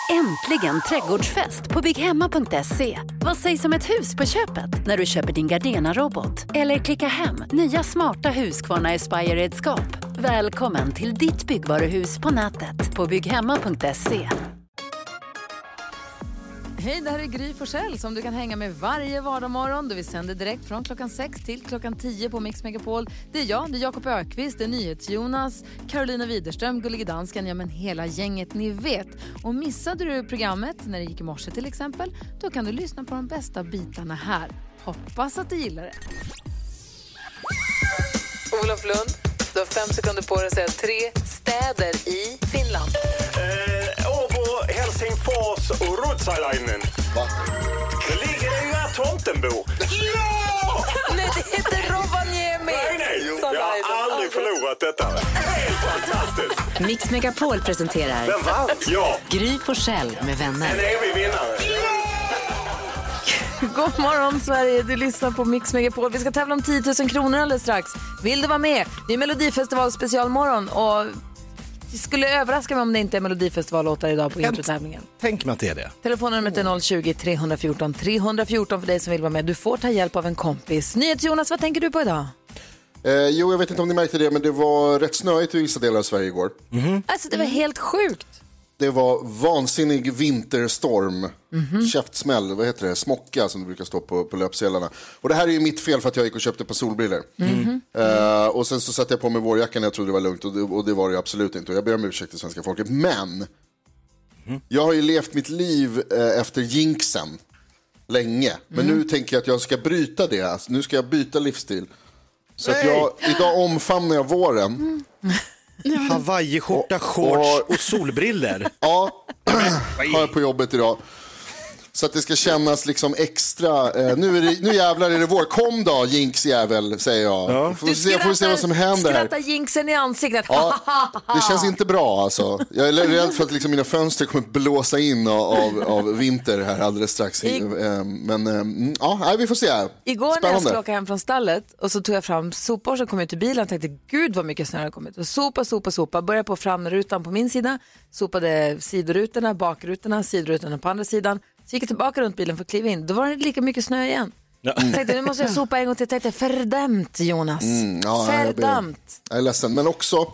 Äntligen trädgårdsfest på bygghemma.se. Vad sägs om ett hus på köpet när du köper din Gardena-robot? Eller klicka hem nya smarta Husqvarna Aspire-redskap. Välkommen till ditt byggvaruhus på nätet på bygghemma.se. Hej, det här är Gry Forssell som du kan hänga med varje vardagsmorgon. Vi sänder direkt från klockan 6 till klockan 10 på Mix Megapol. Det är jag, det är Jakob Ökvist, det är NyhetsJonas, Carolina Widerström, Gullige Dansken, ja men hela gänget ni vet. Och missade du programmet när det gick i morse till exempel, då kan du lyssna på de bästa bitarna här. Hoppas att du gillar det. Olof Lund, du har 5 sekunder på dig att säga 3 städer i Finland. Åbo, Helsingfors och Ruotsalainen. Va? Det ligger det ju här tomten bor. Ja! Nej, det heter Rovaniemi. Nej. Jag har aldrig förlorat detta. Helt fantastiskt. Mix Megapol presenterar Vem vann? Ja. Gry Forssell med vänner. En evig vinnare. God morgon Sverige, du lyssnar på Mix Megapol. Vi ska tävla om 10 000 kronor alldeles strax. Vill du vara med? Det är Melodifestival specialmorgon och det skulle överraska mig om det inte är Melodifestivallåtar idag på introtävlingen. Tänk mig att det är det. Telefonnumret är 020-314 314 för dig som vill vara med. Du får ta hjälp av en kompis. NyhetsJonas, vad tänker du på idag? Jo, jag vet inte om ni märkte det, men det var rätt snöigt i vissa delar av Sverige igår. Alltså det var helt sjukt. Det var vansinnig vinterstorm, käftsmäll, vad heter det, smocka som det brukar stå på löpsedlarna. Och det här är ju mitt fel för att jag gick och köpte ett par solbriller. Och sen så satte jag på mig vårjackan, jag trodde det var lugnt och det var det absolut inte. Och jag ber om ursäkt till svenska folket, men jag har ju levt mitt liv efter jinxen länge. Men nu tänker jag att jag ska bryta det, alltså, nu ska jag byta livsstil. Så att idag omfamnar jag våren. Hawaii-skjorta, shorts och solbriller. Ja, har jag på jobbet idag. Så att det ska kännas liksom extra. Nu jävlar är det vår. Kom då, jinx-jävel, säger jag. Ja. Får se vad som händer här. Skrattar jinxen i ansiktet. Ja, det känns inte bra alltså. Jag är rädd för att liksom mina fönster kommer blåsa in av vinter här alldeles strax. Men ja, vi får se. Igår när jag skulle åka hem från stallet och så tog jag fram sopor så kom jag till bilen och tänkte gud vad mycket snö har kommit. Och sopa. Började på framrutan på min sida. Sopade sidorutorna, bakrutorna, sidorutorna på andra sidan. Så gick jag tillbaka runt bilen för att kliva in. Då var det lika mycket snö igen. Tänkte, nu måste jag sopa en gång till. Tänkte, fördömt Jonas. Fördömt. Jag är ledsen, men också.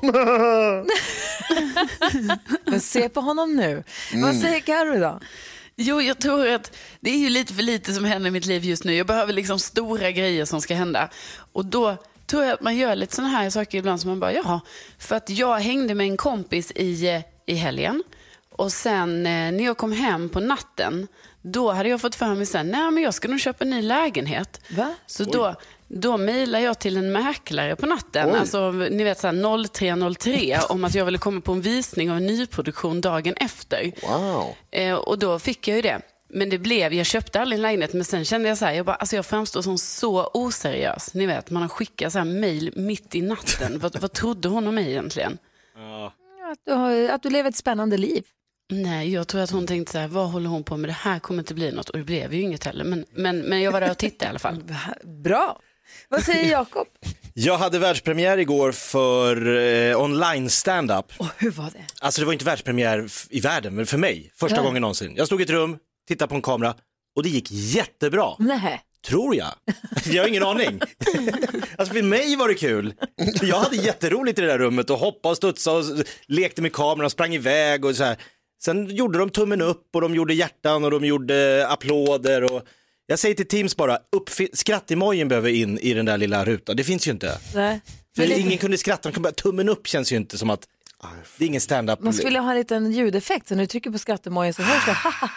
Men se på honom nu. Vad säger Karo då? Jo, jag tror att det är ju lite för lite som händer i mitt liv just nu. Jag behöver liksom stora grejer som ska hända. Och då tror jag att man gör lite såna här saker ibland som man bara, jaha. För att jag hängde med en kompis i helgen. Och sen när jag kom hem på natten, då hade jag fått för mig sen, nej men jag ska nog köpa en ny lägenhet. Va? Så då mejlar jag till en mäklare på natten. Oj. Alltså ni vet så här 0303 om att jag ville komma på en visning av en nyproduktion dagen efter. Wow. Och då fick jag ju det. Men jag köpte aldrig en lägenhet, men sen kände jag så här, jag framstår som så oseriös. Ni vet, man har skickat så här mejl mitt i natten. Vad trodde hon om mig egentligen? Att du lever ett spännande liv. Nej, jag tror att hon tänkte så här, vad håller hon på med? Det här kommer inte bli något. Och det blev ju inget heller. Men jag var där och tittade i alla fall. Bra. Vad säger Jakob? Jag hade världspremiär igår för online stand-up. Och hur var det? Alltså det var inte världspremiär i världen, men för mig. Första gången någonsin. Jag stod i ett rum, tittade på en kamera och det gick jättebra. Nej. Tror jag. Jag har ingen aning. Alltså för mig var det kul. Jag hade jätteroligt i det där rummet och hoppade och studsade och lekte med kameran och sprang iväg och så här. Sen gjorde de tummen upp och de gjorde hjärtan och de gjorde applåder och jag säger till Teams bara, skratt-emojin behöver in i den där lilla rutan. Det finns ju inte. Nej. För ingen kunde skratta, de kunde bara, tummen upp känns ju inte som att det är ingen stand-up. Man skulle ha en liten ljudeffekt så när du trycker på skratt-emojin så hörs det.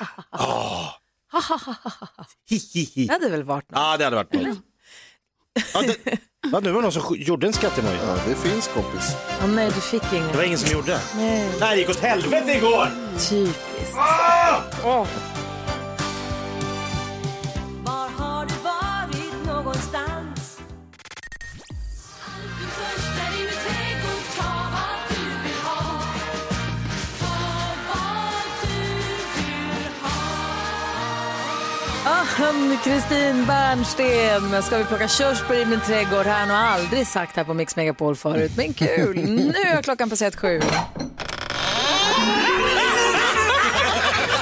Det hade väl varit något? Ja, det hade varit något. Nu var någon som gjorde en skratt-emoji. Ja, det finns kompis. Nej, du fick ingen. Det var ingen som gjorde. Nej. Nej, det gick åt helvete igår. Typiskt. Var har du varit någonstans? Kristin Bernsten, ska vi plocka körsbär i min trädgård här? Har aldrig sagt här på Mix Megapol förut, men kul. Nu är klockan passerat 7.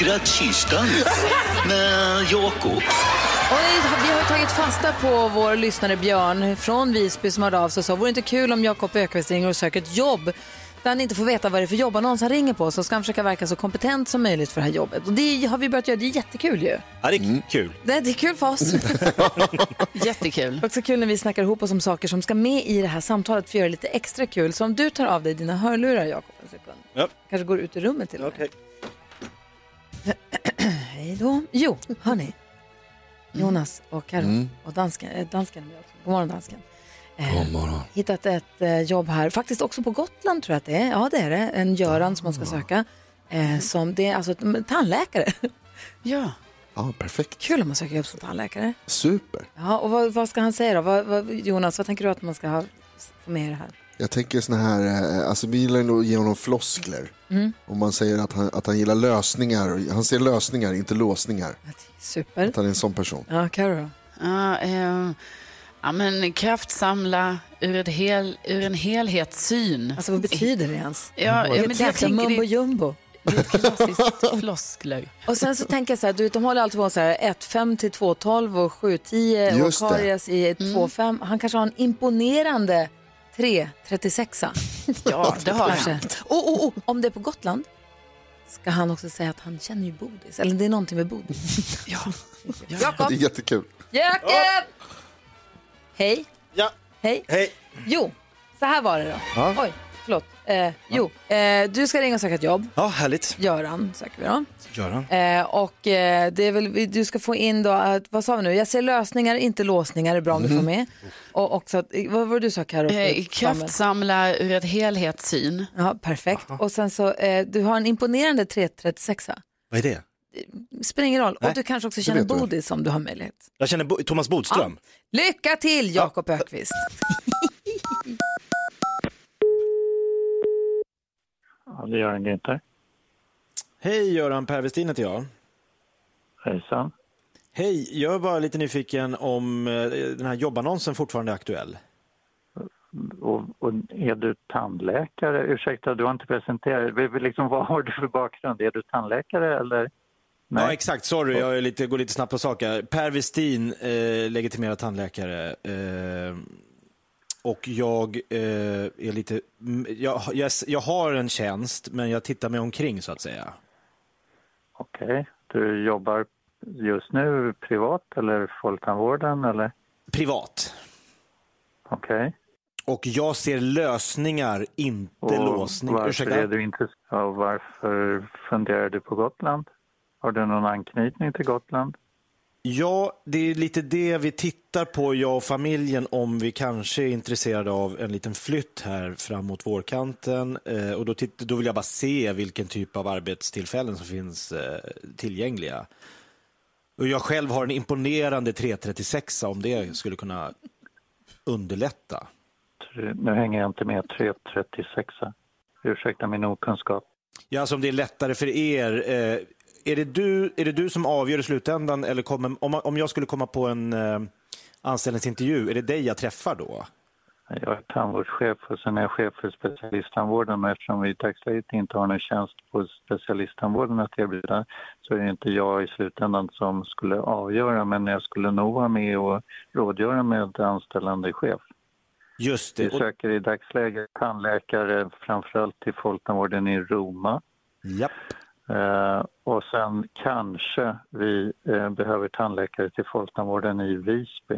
Skrattkistan med Jakob. Och vi har tagit fasta på vår lyssnare Björn från Visby som hörde av sig och sa, vore inte kul om Jakob Ökvist ringer och söker ett jobb där han inte får veta vad det är för jobb annons han ringer på, så ska han försöka verka så kompetent som möjligt för det här jobbet. Och det har vi börjat göra, det är jättekul ju. Ja, det är kul. Det är kul för oss. Jättekul. Också kul när vi snackar ihop oss om saker som ska med i det här samtalet för att göra det lite extra kul. Så om du tar av dig dina hörlurar, Jakob, en sekund. Ja. Kanske går ut ur rummet till Okej. Hej då. Jo, hörni. Jonas och Karo och dansken. God morgon, dansken. God morgon. Hittat ett jobb här, faktiskt också på Gotland tror jag att det är. Ja, det är det. En Göran som man ska söka. Som det är alltså tandläkare. Ja. Ja, perfekt. Kul om man söker jobb som tandläkare. Super. Ja, och vad ska han säga då? Jonas, vad tänker du att man ska få med i det här? Jag tänker såna här, alltså vi gillar nog ge honom floskler. Om man säger att han gillar lösningar. Han ser lösningar, inte låsningar. Super. Att han är en sån person. Ja, Karo då? Ja, men kraftsamla ur en helhetssyn. Alltså vad betyder det ens? Ja, men jag tänker mumbo jumbo. det är ett klassiskt floskler. Och sen så tänker jag så här, de håller alltid på så här 1-5 till 2-12 och 7-10 och Karius i 2-5. Han kanske har en imponerande 3-36. Ja, det har kanske. han. Om det är på Gotland ska han också säga att han känner ju Bodis. Eller det är någonting med Bodis. Ja. Jakob! Det är jättekul. Jakob! Hej. Ja. Hej. Hej. Jo, så här var det då. Ja. Oj, förlåt. Du ska ringa och söka ett jobb. Ja, härligt. Göran söker vi då. Göran. Det är väl, du ska få in då, vad sa vi nu? Jag ser lösningar, inte låsningar, är bra om du får med. Och också, vad var det du sa, Karo? Kraftsamla ur ett helhetssyn. Ja, perfekt. Aha. Och sen så, du har en imponerande 336. Vad är det? Spelar ingen roll. Nej. Och du kanske också känner Bodis om du har möjlighet. Jag känner Thomas Bodström. Ja. Lycka till, Jakob Ökvist. Ja, det gör en Günther. Hej Göran, Per Westin heter jag. Hejsan. Hej, jag är bara lite nyfiken om den här jobbannonsen fortfarande är aktuell. Och är du tandläkare? Ursäkta, du har inte presenterat. Liksom, vad har du för bakgrund? Är du tandläkare eller? Nej. Ja, exakt. Sorry, jag går lite snabbt på saker. Per Westin, legitimerad tandläkare. Och jag är lite... Jag har en tjänst, men jag tittar mig omkring så att säga. Okej. Du jobbar just nu privat eller folktandvården eller? Privat. Okej. Och jag ser lösningar, inte låsningar. Varför är du intresserad av varför funderar du på Gotland? Har du någon anknytning till Gotland? Ja, det är lite det vi tittar på, jag och familjen, om vi kanske är intresserade av en liten flytt här fram mot vårkanten. Och då vill jag bara se vilken typ av arbetstillfällen som finns tillgängliga. Och jag själv har en imponerande 336 om det skulle kunna underlätta. Nu hänger jag inte med 336. Ursäkta min okunskap. Ja, alltså om det är lättare för er... Är det du som avgör i slutändan, eller om jag skulle komma på en anställningsintervju, är det dig jag träffar då? Jag är tandvårdschef och sen är jag chef för specialisttandvården, men eftersom vi i dagsläget inte har någon tjänst på specialisttandvården att erbjuda så är det inte jag i slutändan som skulle avgöra, men jag skulle nog vara med och rådgöra med anställande chef. Just det. Vi söker i dagsläget tandläkare framförallt till folktandvården i Roma. Japp. Och sen kanske vi behöver tandläkare till folktandvården i Visby.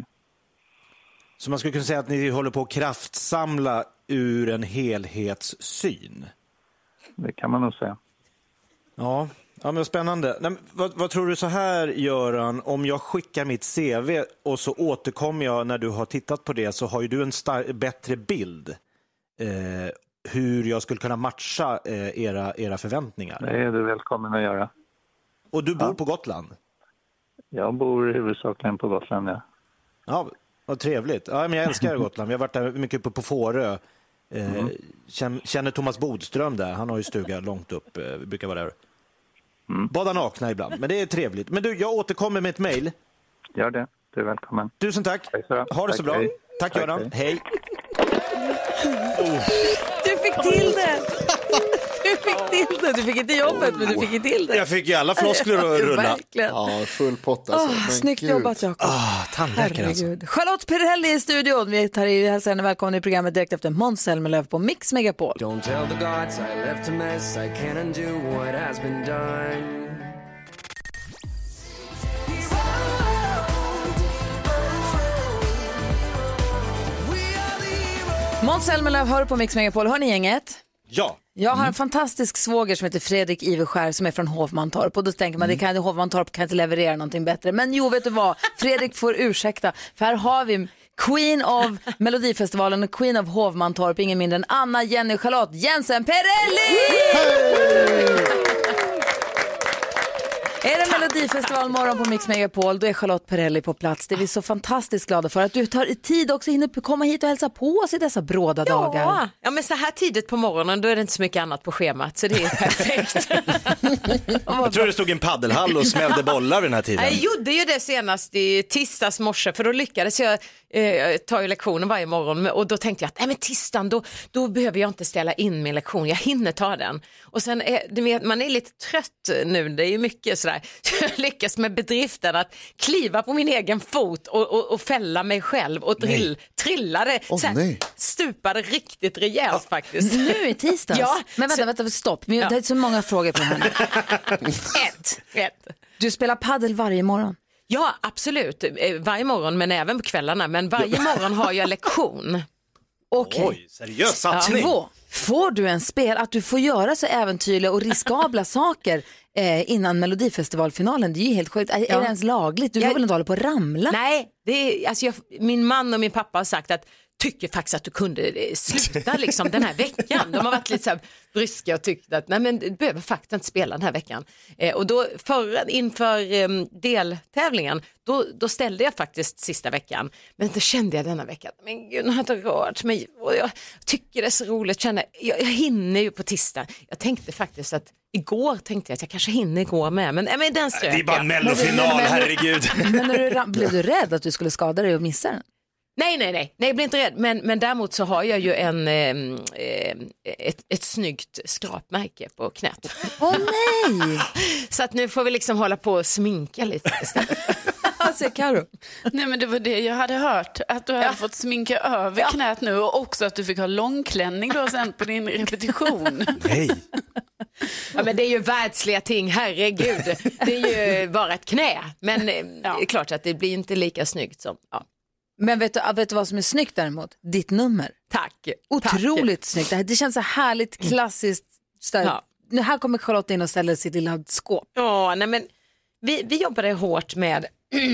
Så man skulle kunna säga att ni håller på att kraftsamla ur en helhetssyn? Det kan man nog säga. Ja men spännande. Nej, vad tror du så här, Göran, om jag skickar mitt CV och så återkommer jag när du har tittat på det, så har ju du en bättre bild hur jag skulle kunna matcha era förväntningar. Det är du välkommen att göra. Och du bor på Gotland? Jag bor huvudsakligen på Gotland, ja. Ja, vad trevligt. Ja, men jag älskar Gotland. Vi har varit där mycket på Fårö. Känner Thomas Bodström där. Han har ju stuga långt upp. Vi brukar vara där. Bada nakna ibland. Men det är trevligt. Men du, jag återkommer med ett mejl. Gör det. Du är välkommen. Tusen tack. Ha det så bra. Hej. Tack Göran. Hej. Du fick till det. fick till det. Du fick inte jobbet, men du fick till det. Jag fick ju alla floskler att rulla. Verkligen. Ja, full pott alltså. Snyggt jobbat, Jakob. Tandläkare alltså. Charlotte Perrelli i studion. Vi hälsar henne välkommen i programmet direkt efter Måns Zelmerlöw på Mix Megapol. Don't tell the gods I left a mess. I can't undo what has been done. Måns Zelmerlöw hör på Mix Megapol. Hör ni gänget? Ja. Jag har en fantastisk svåger som heter Fredrik Iveskär som är från Hovmantorp. Och då tänker man, Hovmantorp kan inte leverera någonting bättre. Men jo, vet du vad? Fredrik får ursäkta. För här har vi Queen of Melodifestivalen och Queen of Hovmantorp. Ingen mindre än Anna Jenny Charlotte Jensen Perrelli! Är det Melodifestival morgon på Mix Megapol, då är Charlotte Perrelli på plats. Det är vi så fantastiskt glada för att du tar i tid också hinner komma hit och hälsa på oss i dessa bråda dagar. Ja, men så här tidigt på morgonen då är det inte så mycket annat på schemat, så det är perfekt. Jag tror det stod en paddelhall och smällde bollar vid den här tiden. Jag gjorde ju det senast i tisdags morse, för då lyckades jag ta ju lektionen varje morgon och då tänkte jag att men tisdagen då behöver jag inte ställa in min lektion, jag hinner ta den. Och sen man är lite trött nu, det är ju mycket sådär. Jag lyckas med bedriften att kliva på min egen fot och fälla mig själv och trillade, stupade riktigt rejält faktiskt. Nu är tisdags. Ja. Men vänta, stopp. Det är så många frågor på henne. Ett. Du spelar paddel varje morgon. Ja, absolut. Varje morgon, men även på kvällarna. Men varje morgon har jag lektion. Okej. Oj, seriös satsning. 2. Får du en spel att du får göra så äventyrliga och riskabla saker innan Melodifestivalfinalen? Det är ju helt sjukt. Är det ens lagligt? Du får väl inte hålla på att ramla? Nej, min man och min pappa har sagt att tycker faktiskt att du kunde sluta liksom den här veckan. De har varit lite så här bryska och tyckt att nej, men du behöver faktiskt inte spela den här veckan. Och då inför deltävlingen då ställde jag faktiskt sista veckan. Men då kände jag denna veckan, men gud, nu har jag inte rört mig. Och jag tycker det är så roligt. Jag hinner ju på tisdag. Jag tänkte faktiskt att igår tänkte jag att jag kanske hinner gå med. Men den strök. Det är bara en mellofinal, herregud. Men blev du rädd att du skulle skada dig och missa den? Nej, jag blir inte rädd. Men däremot så har jag ju ett snyggt skrapmärke på knät. Åh nej! Så att nu får vi liksom hålla på och sminka lite istället. Alltså, Karo. Nej, men det var det jag hade hört. Att du hade fått sminka över knät nu och också att du fick ha långklänning då sen på din repetition. Nej. Ja, men det är ju världsliga ting, herregud. Det är ju bara ett knä. Men det är klart att det blir inte lika snyggt som... Ja. Men vet du vad som är snyggt däremot? Ditt nummer. Tack. Otroligt snyggt. Det känns så härligt klassiskt. Nu här kommer Charlotte in och ställer sitt lilla skåp. Ja, nej men vi jobbade hårt med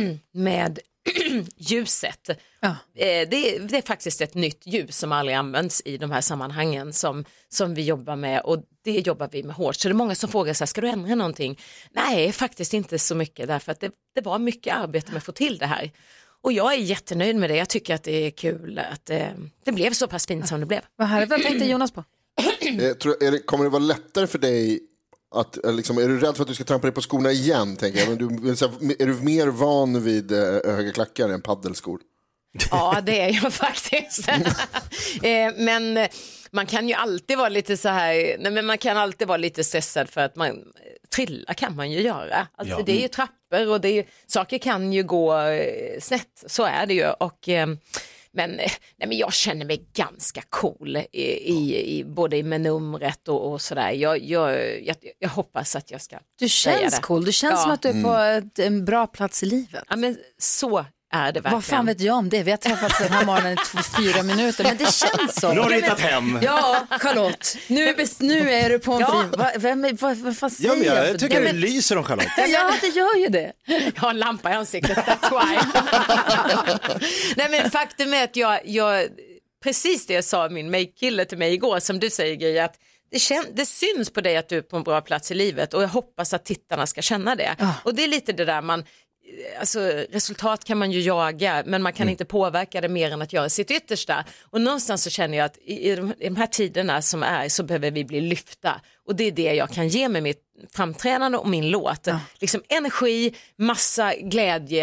ljuset. Ja. Det är faktiskt ett nytt ljus som aldrig används i de här sammanhangen som vi jobbar med, och det jobbar vi med hårt. Så det är många som frågar så här, ska du ändra någonting? Nej, faktiskt inte så mycket, därför att det var mycket arbete med att få till det här. Och jag är jättenöjd med det. Jag tycker att det är kul att det blev så pass fint som det blev. Vad härligt. Vad tänkte Jonas på? Kommer det vara lättare för dig att, liksom, är du rädd för att du ska trampa dig på skorna igen, tänker jag? Men är du mer van vid höga klackar än paddelskor? Ja, det är jag faktiskt. Men man kan ju alltid vara lite så här, men man kan alltid vara lite stressad för att trilla kan man ju göra. Alltså, det är ju trappor och saker kan ju gå snett, så är det ju. Och men jag känner mig ganska cool både med numret och sådär. Jag hoppas att jag ska. Du känns cool. Du känns som att du är på en bra plats i livet. Ja, men så är det verkligen. Vad fan vet jag om det? Vi har träffats den här morgonen i 4 minuter, men det känns så. Nu har du hittat hem. Ja, Charlotte. Nu är du på en fin... Vad säger jag? Jag tycker det lyser om Charlotte. Ja, det gör ju det. Jag har en lampa i ansiktet, that's why. Nej, men faktum är att jag precis det jag sa min make-kille till mig igår, som du säger, Gry, att det syns på dig att du är på en bra plats i livet, och jag hoppas att tittarna ska känna det. Och det är lite det där alltså, resultat kan man ju jaga, men man kan inte påverka det mer än att göra sitt yttersta. Och någonstans så känner jag att i de här tiderna som är, så behöver vi bli lyfta. Och det är det jag kan ge med mitt framträdande och min låt. Liksom energi, massa glädje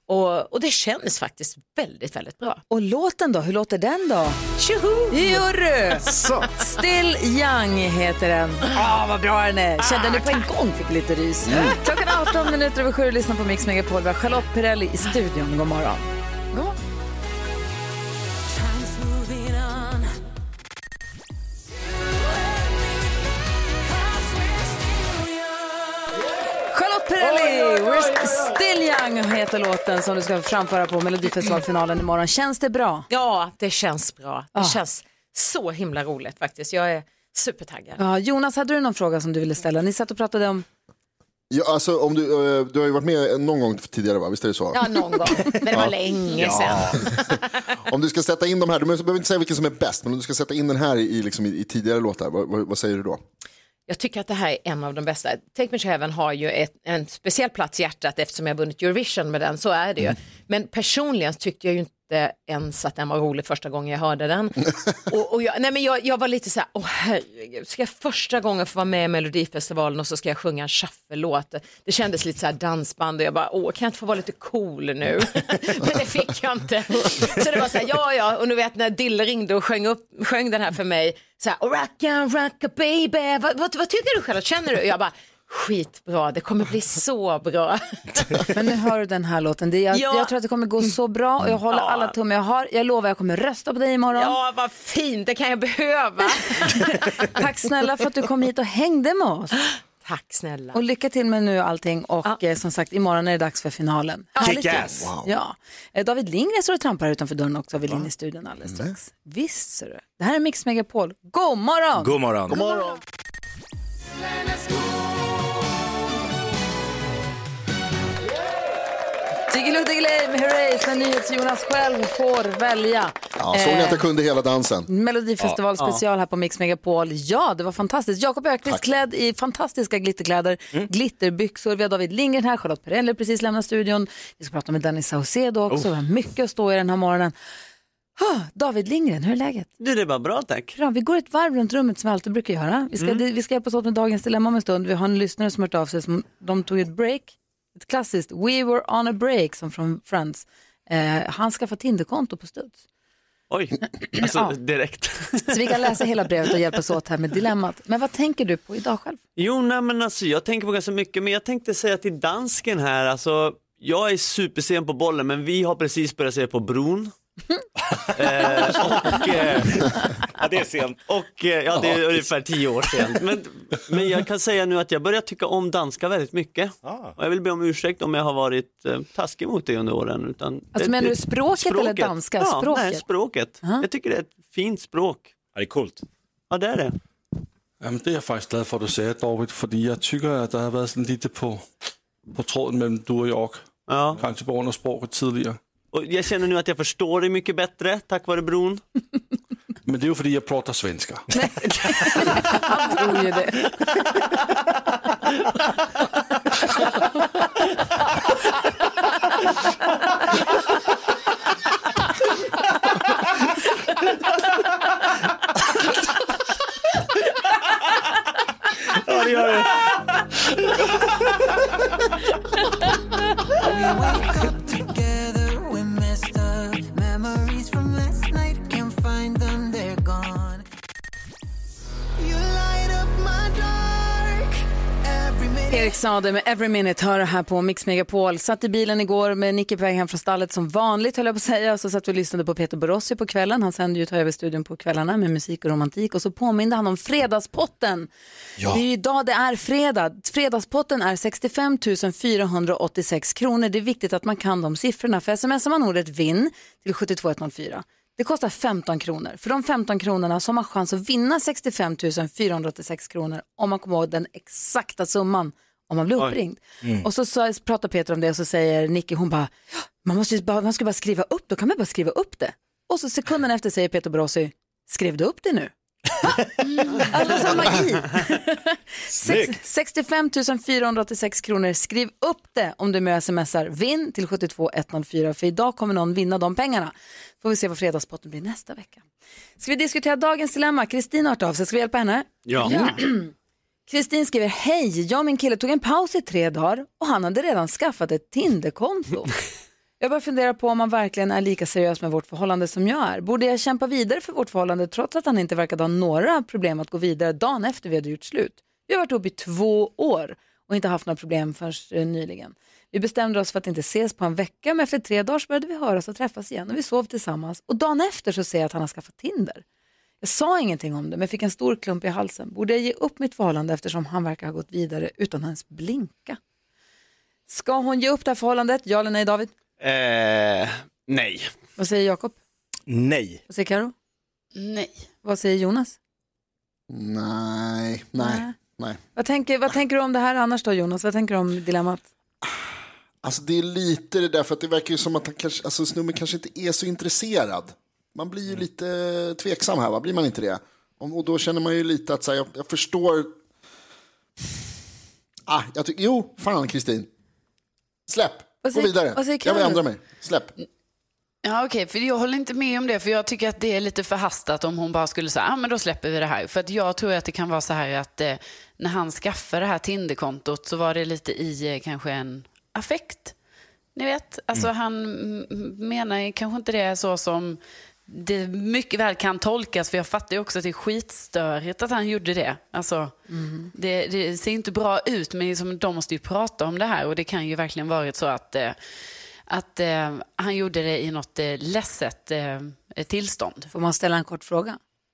Och det känns faktiskt väldigt, väldigt bra. Och låten då, hur låter den då? Tjoho! Jurru! Still Young heter den. Vad bra den är. Kände du på en gång fick lite rys. Klockan 18:07 lyssnar på Mix Megapol. Vi har Charlotte Perrelli i studion. God morgon. God morgon. Charlotte Perrelli, We're Still Young heter låten som du ska framföra på Melodifestivalfinalen imorgon. Känns det bra? Ja, det känns bra. Det känns så himla roligt faktiskt. Jag är supertaggad. Ja, Jonas, hade du någon fråga som du ville ställa? Ni satt och pratade om... Ja, alltså, om du har ju varit med någon gång tidigare, va? Visst är det så? Ja, någon gång. Men det var länge sedan. Om du ska sätta in de här, du behöver inte säga vilken som är bäst, men om du ska sätta in den här i tidigare låtar, vad säger du då? Jag tycker att det här är en av de bästa. Take Me to Heaven har ju en speciell plats i hjärtat eftersom jag vunnit Eurovision med den, så är det ju. Men personligen tyckte jag ju inte ens att den var rolig första gången jag hörde den. och jag var lite så här, herregud, ska jag första gången få vara med i Melodifestivalen och så ska jag sjunga en shuffle-låt. Det kändes lite så här dansband och jag bara, kan jag inte få vara lite cool nu? Men det fick jag inte. Så det var så här, ja, och nu vet när Dille ringde och sjöng den här för mig, så här, rocka baby, vad tycker du själv? Känner du? Och jag bara, skitbra, det kommer bli så bra. Men nu hör du den här låten. Jag tror att det kommer gå så bra och jag håller alla tummar jag lovar jag kommer rösta på dig imorgon. Ja, vad fint, det kan jag behöva. Tack snälla för att du kom hit och hängde med oss. Tack snälla. Och lycka till med nu allting och som sagt, imorgon är det dags för finalen. Kick-ass! Wow. Ja. David Lindgren står och trampar utanför dörren också och vill in i studion alldeles strax. Visst ser du. Det här är Mix Megapol. God morgon! God morgon! God morgon! Diggiloo med Herreys när NyhetsJonas själv får välja. Ja, såg ni att jag kunde hela dansen? Melodifestival special här på Mix Megapol. Ja, det var fantastiskt. Jakob Ökvist klädd i fantastiska glitterkläder, glitterbyxor. Vi har David Lindgren här, Charlotte Perrelli precis lämnat studion. Vi ska prata med Danny Saucedo också. Vi har mycket att stå i den här morgonen. David Lindgren, hur är läget? Det var bra, tack. Bra, vi går ett varv runt rummet som vi alltid brukar göra. Vi ska hjälpas åt med dagens dilemma om en stund. Vi har en lyssnare som hört av sig. De tog ett break. Ett klassiskt We were on a break som från Friends. Han ska få Tinderkonto på studs. Oj, alltså direkt. Så vi kan läsa hela brevet och hjälpas åt här med dilemmat. Men vad tänker du på idag själv? Jo, men alltså jag tänker på ganska mycket. Men jag tänkte säga till dansken här. Alltså, jag är supersen på bollen, men vi har precis börjat se på Bron. Ja, det är sent. Det är ungefär 10 år sent. Men jag kan säga nu att jag börjar tycka om danska väldigt mycket. Och jag vill be om ursäkt om jag har varit taskig mot det under åren. Utan alltså menar du språket eller danska? Ja, språket? Nej, språket. Jag tycker det är ett fint språk. Ja, det är coolt. Ja, det är det. Jamen, det är jag faktiskt glad för att du säger, David, för jag tycker att det har varit lite på tråden mellan du och jag. Ja. Kanske på grund av språket tidigare. Och jag känner nu att jag förstår det mycket bättre tack vare Bron. Men det är ju för att jag pratar svenska. Han tror ju det. Ja, det gör det. Erik Saade med Every Minute hör här på Mix Megapol. Satt i bilen igår med Nicky på väg hem från stallet som vanligt höll jag på att säga. Och så satt vi och lyssnade på Peter Borossi på kvällen. Han sänder ju Ta över studion på kvällarna med musik och romantik. Och så påminde han om fredagspotten. Ja. Det är ju idag det är fredag. Fredagspotten är 65 486 kronor. Det är viktigt att man kan de siffrorna. För smsar man ordet vinn till 72104. Det kostar 15 kronor. För de 15 kronorna så har man chans att vinna 65 486 kronor om man kommer ihåg den exakta summan om man blir uppringd. Och så pratar Peter om det och så säger Nicky, hon bara, man ska bara skriva upp, då kan man bara skriva upp det. Och så sekunden efter säger Peter Borossi, skrev du upp det nu? Alltså som magi. 65 486 kronor. Skriv upp det om du med smsar vinn till 72104. För idag kommer någon vinna de pengarna. Får vi se vad fredagspotten blir nästa vecka. Ska vi diskutera dagens dilemma? Kristin har hört av sig. Ska vi hjälpa henne? Ja. Kristin skriver, hej, jag och min kille tog en paus i 3 dagar och han hade redan skaffat ett Tinderkonto. Jag bara funderar på om man verkligen är lika seriös med vårt förhållande som jag är. Borde jag kämpa vidare för vårt förhållande trots att han inte verkade ha några problem att gå vidare dagen efter vi hade gjort slut? Vi har varit uppe i 2 år och inte haft några problem förrän nyligen. Vi bestämde oss för att inte ses på en vecka, men efter 3 dagar så började vi höras och träffas igen och vi sov tillsammans. Och dagen efter så ser jag att han har skaffat Tinder. Jag sa ingenting om det, men fick en stor klump i halsen. Borde jag ge upp mitt förhållande eftersom han verkar ha gått vidare utan att ens blinka? Ska hon ge upp det här förhållandet? Ja eller nej, David? Nej. Vad säger Jakob? Nej. Vad säger Karo? Nej. Vad säger Jonas? Nej. Vad tänker du om det här annars då, Jonas? Vad tänker du om dilemmat? Alltså det är lite det där, för att det verkar ju som att han kanske, alltså snubben kanske inte är så intresserad. Man blir ju lite tveksam här, va? Blir man inte det? Och då känner man ju lite att så här, jag förstår. Jag tycker, jo, fan Kristin. Släpp, gå vidare. Jag vill ändra mig, släpp. Ja, okej, för jag håller inte med om det, för jag tycker att det är lite förhastat om hon bara skulle säga, men då släpper vi det här. För att jag tror att det kan vara så här att när han skaffade det här Tinder-kontot så var det lite i kanske en affekt. Ni vet, alltså han menar kanske inte det så som det mycket väl kan tolkas, för jag fattar ju också att det är skitstörigt att han gjorde det. Alltså, det ser inte bra ut, men liksom, de måste ju prata om det här, och det kan ju verkligen varit så att han gjorde det i något ledset tillstånd. Får man ställa en kort fråga?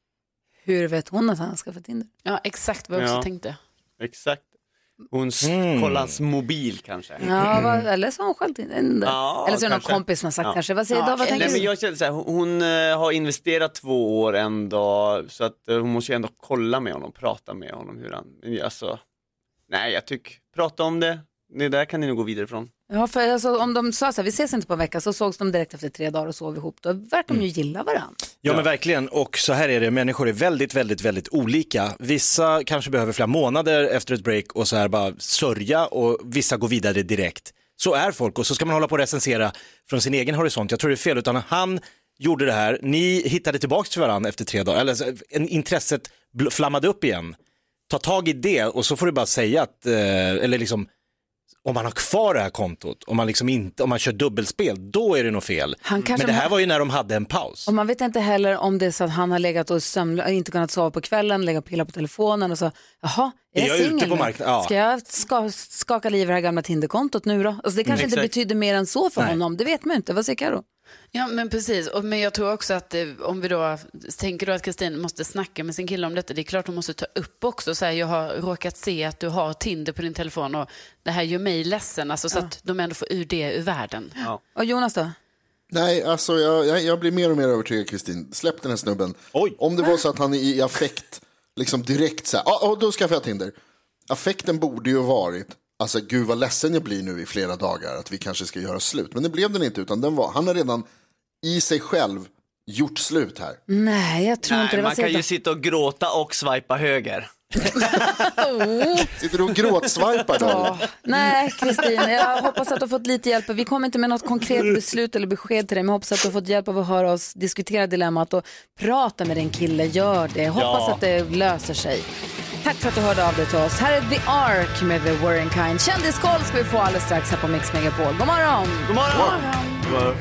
Hur vet hon att han ska få Tinder? Ja, exakt vad jag också tänkte. Exakt. Hon kollar hans mobil kanske. Ja, eller så har hon själv Tinder. Ja, eller så är det någon kompis som har sagt kanske. Vad säger David? Vad tänker du? Men jag känner så här, hon har investerat 2 år ändå, så att hon måste ju ändå kolla med honom, prata med honom hur han, alltså, nej, jag tycker, prata om det. Det där kan ni nog gå vidare från. Ja, för alltså, om de sa så här, vi ses inte på en vecka, så sågs de direkt efter 3 dagar och sov ihop. Då verkar de ju gilla varandra. Ja, men verkligen, och så här är det, människor är väldigt, väldigt, väldigt olika. Vissa kanske behöver flera månader efter ett break och så här bara sörja, och vissa går vidare direkt. Så är folk, och så ska man hålla på och recensera från sin egen horisont. Jag tror det är fel, utan han gjorde det här, ni hittade tillbaka till varandra efter 3 dagar, eller intresset flammade upp igen. Ta tag i det, och så får du bara säga att, eller liksom, om man har kvar det här kontot, om man kör dubbelspel, då är det nog fel. Men det här var ju när de hade en paus. Och man vet inte heller om det är så att han har legat och inte kunnat sova på kvällen, legat och pillat på telefonen och så, jaha, är jag singel nu? Ja. Ska jag skaka liv i det här gamla Tinderkontot nu då? Alltså det kanske inte betyder mer än så för honom, det vet man inte. Vad säger Karo? Ja, men precis. Men jag tror också att om vi då tänker då att Kristin måste snacka med sin kille om detta, det är klart hon måste ta upp också så här, jag har råkat se att du har Tinder på din telefon och det här gör mig ledsen, alltså, så att de ändå får det ur världen. Ja. Och Jonas då? Nej, alltså jag blir mer och mer övertygad, Kristin. Släpp den här snubben. Om det var så att han är i affekt liksom direkt så här, då skaffar jag Tinder. Affekten borde ju varit, alltså gud vad ledsen jag blir nu i flera dagar att vi kanske ska göra slut. Men det blev den inte, utan han har redan i sig själv gjort slut här. Nej, jag tror inte det var man kan ju sitta och gråta och swipa höger. Sitter du och gråtsvajpar då? Nej, Kristin, jag hoppas att du har fått lite hjälp. Vi kommer inte med något konkret beslut eller besked till dig, men jag hoppas att du har fått hjälp av att höra oss diskutera dilemmat och prata med din kille. Gör det. Hoppas att det löser sig. Tack för att du hörde av dig till oss. Här är The Ark med The Warren Kind. Kändiskoll ska vi få alldeles strax här på Mix Megapol. God morgon! God morgon! God morgon.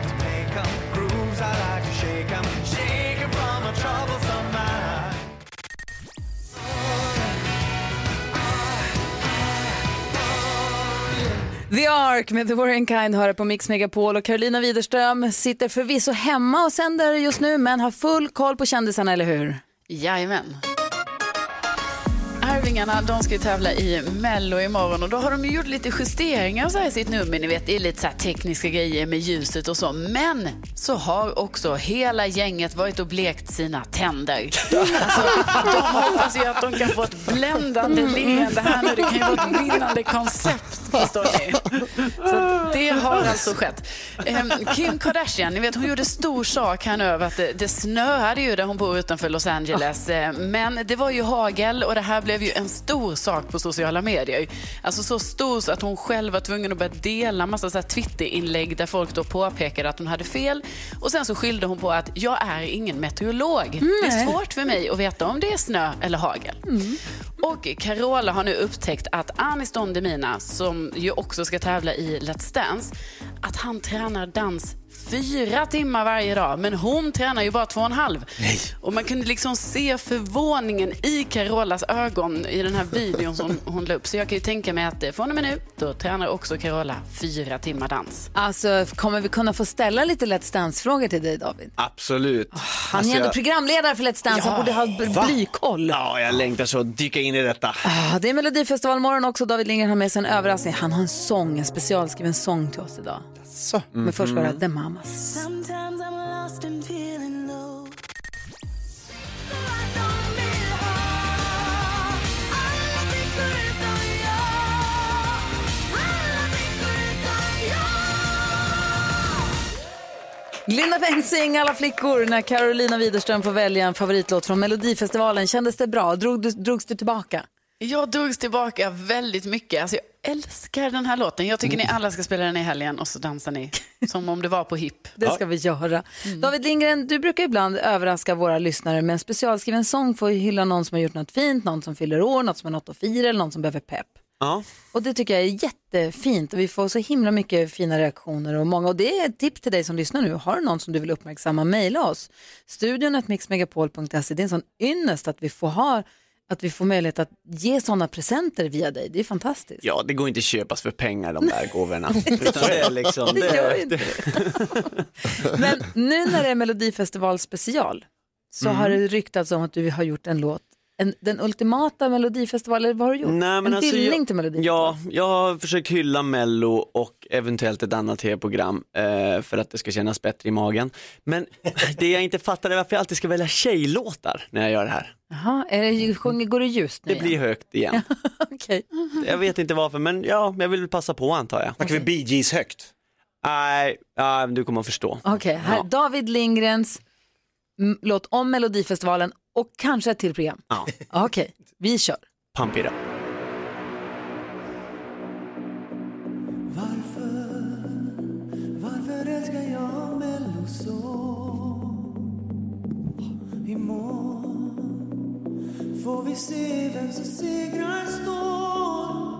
The Ark med The Warren Kind hör på Mix Megapol, och Carolina Widerström sitter förvisso hemma och sänder just nu, men har full koll på kändisarna, eller hur? Jajamän. Arvingarna, de ska ju tävla i Mello imorgon, och då har de ju gjort lite justeringar så här i sitt nummer. Ni vet, det är lite så här tekniska grejer med ljuset och så. Men så har också hela gänget varit och blekt sina tänder. Alltså, de hoppas ju att de kan få ett bländande leende här nu. Det kan ju vara ett vinnande koncept, förstår ni. Så det har alltså skett. Kim Kardashian, ni vet, hon gjorde stor sak här nu över att det snöade ju där hon bor utanför Los Angeles. Men det var ju hagel, och det här blev ju en stor sak på sociala medier. Alltså så stor så att hon själv var tvungen att börja dela massa så här Twitter-inlägg där folk då påpekade att hon hade fel. Och sen så skyllde hon på att jag är ingen meteorolog. Det är svårt för mig att veta om det är snö eller hagel. Och Carola har nu upptäckt att Anis Don Demina, som som ju också ska tävla i Let's Dance, att han tränar dans 4 timmar varje dag, men hon tränar ju bara 2,5. Nej. Och man kunde liksom se förvåningen i Carolas ögon i den här videon som hon la upp. Så jag kan ju tänka mig att från och med nu, då tränar också Carola 4 timmar dans. Alltså, kommer vi kunna få ställa lite Let's Dance-frågor till dig, David? Absolut. Han är ändå programledare för Let's Dance, han borde ha blykoll. Ja, jag längtar så att dyka in i detta. Det är Melodifestivalmorgon också. David Lindgren har med sig en överraskning. Han har en sång, en specialskriven sång till oss idag. Så. Men först var det The Mamas. Sometimes I'm lost and feeling low. Linda Bengtzing, Alla flickor, när Carolina Widerström får välja en favoritlåt från Melodifestivalen. Kändes det bra? Drogs du tillbaka? Jag drogs tillbaka väldigt mycket. Alltså jag älskar den här låten. Jag tycker ni alla ska spela den i helgen och så dansar ni som om det var på hipp. Det ska vi göra. David Lindgren, du brukar ibland överraska våra lyssnare med en specialskriven sång för att hylla någon som har gjort något fint, någon som fyller år, något som har något att fira eller någon som behöver pepp. Ja. Och det tycker jag är jättefint och vi får så himla mycket fina reaktioner och många, och det är ett tips till dig som lyssnar nu. Har du någon som du vill uppmärksamma, mejla oss. studion@mixmegapol.se. Det är en sån ynnest att vi får möjlighet att ge sådana presenter via dig. Det är fantastiskt. Ja, det går inte att köpas för pengar de där gåvorna. Utan det är liksom... Det gör inte. Men nu när det är Melodifestival special så har det ryktats om att du har gjort en låt. Den ultimata Melodifestival, eller vad har du gjort? Nej, men en hyllning till Melodifestival? Ja, jag har försökt hylla Mello och eventuellt ett annat tv-program för att det ska kännas bättre i magen. Men det jag inte fattar är varför jag alltid ska välja tjejlåtar när jag gör det här. Jaha, går det just nu? Det blir högt igen. Okej. Jag vet inte varför, men ja, jag vill passa på antar jag. Snackar vi Bee Gees högt? Nej, du kommer att förstå. Okej, här David Lindgrens låt om Melodifestivalen och kanske ett till program. Ja. Okej, vi kör. Pump it up. Varför älskar jag Mello så? Imorgon får vi se vem som segrar står.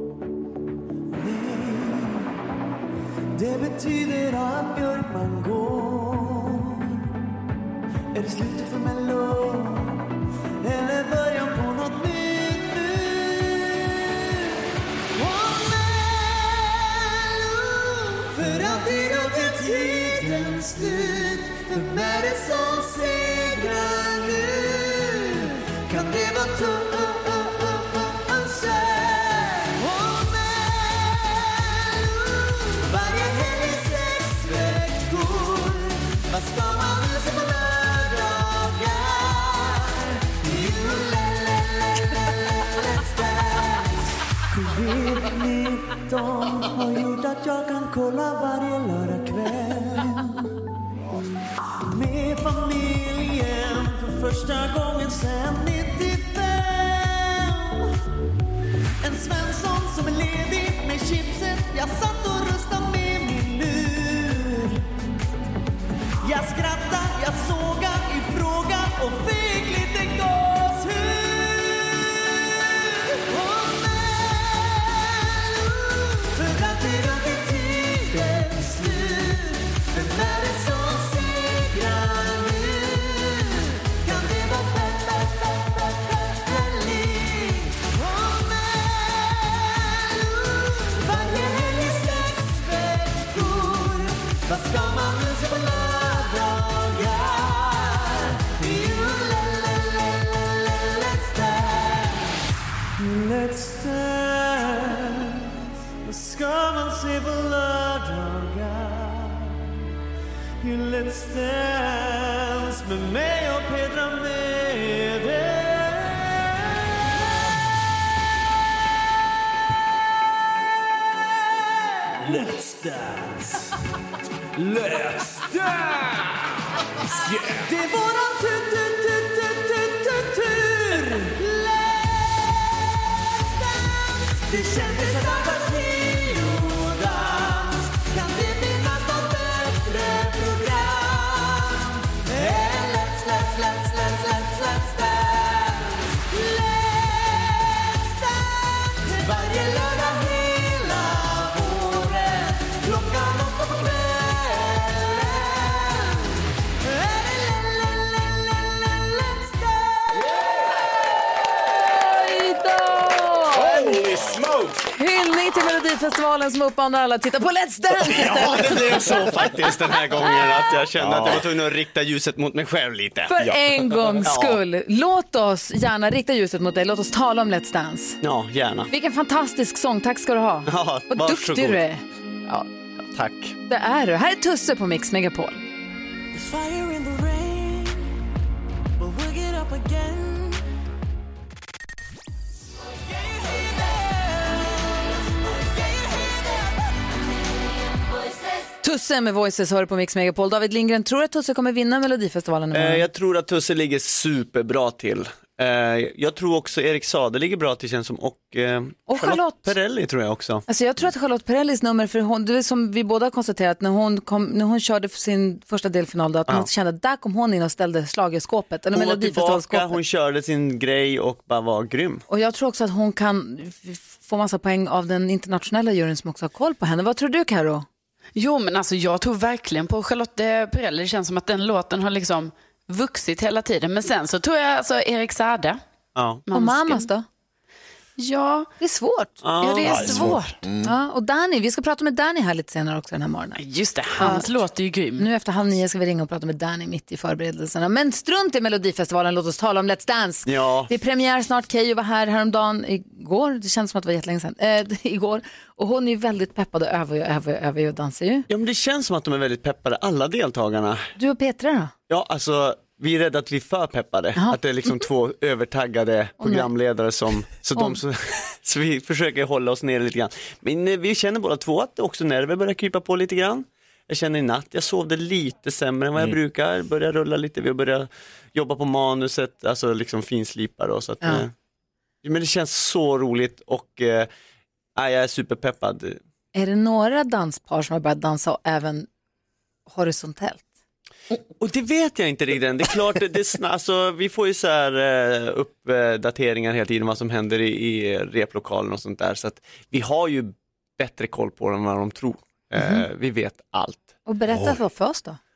Nej, det betyder att Björkman går. Är det slutet för Mello? Eller början på något nytt nu? Oh, Mello, för alltid och till tidens slut. Vem är det som segrar nu? Kan det vara tunnsö? Oh, Mello, varje helg 6 veckor. Vad ska man nu se på lördagar? Covid-19 har gjort att jag kan kolla varje lördagkväll med familjen för första gången sedan 95. En Svensson som är ledig med chipset. Jag satt och röstade med min lur. Jag skrattar, jag sågar, ifråga och fick lite gåshud. Oh, Mello, för alltid och till tidens slut. Vem är det som segrar nu? Kan det vara härligt? Oh, Mello, varje helg 6 veckor. Vad ska man nu se på lördagar? Let's dance. Vad ska man se på lördagar? Let's dance med mig och Petra Mede. Let's dance. Let's dance. Yeah. Det är våran tur. Det kändes som att partiodans. Kan det finnas något bättre program? Let's dance. Let's dance. Varje lördag hela hyllning till Melodifestivalen som uppmanar alla att titta på Let's Dance istället. Ja, det blev så faktiskt den här gången att jag kände att jag var tvungen att rikta ljuset mot mig själv lite. För en gångs skull. Låt oss gärna rikta ljuset mot dig. Låt oss tala om Let's Dance. Ja, gärna. Vilken fantastisk sång. Tack ska du ha. Ja, vad duktig du är. Ja, tack. Det är du. Här är Tusse på Mix Megapol. There's fire in the rain, but we'll get up again. Tusse med Voices hör på Mix Megapol. David Lindgren, tror att Tusse kommer vinna Melodifestivalen? Jag tror att Tusse ligger superbra till. Jag tror också Erik Saade ligger bra till, känns som, och Charlotte Perrelli tror jag också. Alltså jag tror att Charlotte Perrellis nummer, för hon, det är som vi båda har konstaterat, när hon körde för sin första delfinal då, att man kände att där kom hon in och ställde schlagerskåpet, eller Melodifestivalskåpet. Hon körde sin grej och bara var grym. Och jag tror också att hon kan få massa poäng av den internationella juryn som också har koll på henne. Vad tror du, Karo? Jo, men alltså jag tror verkligen på Charlotte Perrelli. Det känns som att den låten har liksom vuxit hela tiden. Men sen så tror jag alltså Erik Saade. Ja. Och Mamas då? Ja. Det är svårt. Ja, det är svårt. Ja, och Danny, vi ska prata med Danny här lite senare också den här morgonen. Just det, hans låt är ju grym. Nu efter 8:30 ska vi ringa och prata med Danny mitt i förberedelserna. Men strunt i Melodifestivalen, låt oss tala om Let's Dance. Ja. Det är premiär snart. Keyyo var här häromdagen igår. Det känns som att det var jättelänge sedan. Igår. Och hon är ju väldigt peppad och övar och dansar ju. Ja, men det känns som att de är väldigt peppade, alla deltagarna. Du och Petra då? Ja, alltså vi är rädda att vi är för peppade. Aha. Att det är liksom två övertaggade programledare som så vi försöker hålla oss ner lite grann. Men vi känner båda två att också nerver börjar krypa på lite grann. Jag känner i natt, jag sovde lite sämre än vad jag brukar. Börjar rulla lite, vi börjar jobba på manuset, alltså liksom finslipar och så att, men det känns så roligt och jag är superpeppad. Är det några danspar som har börjat dansa även horisontellt? Och det vet jag inte riktigt. Det är klart, alltså, vi får ju så här uppdateringar hela tiden vad som händer i replokalen och sånt där. Så att vi har ju bättre koll på dem än vad de tror. Vi vet allt. Och berätta för oss då.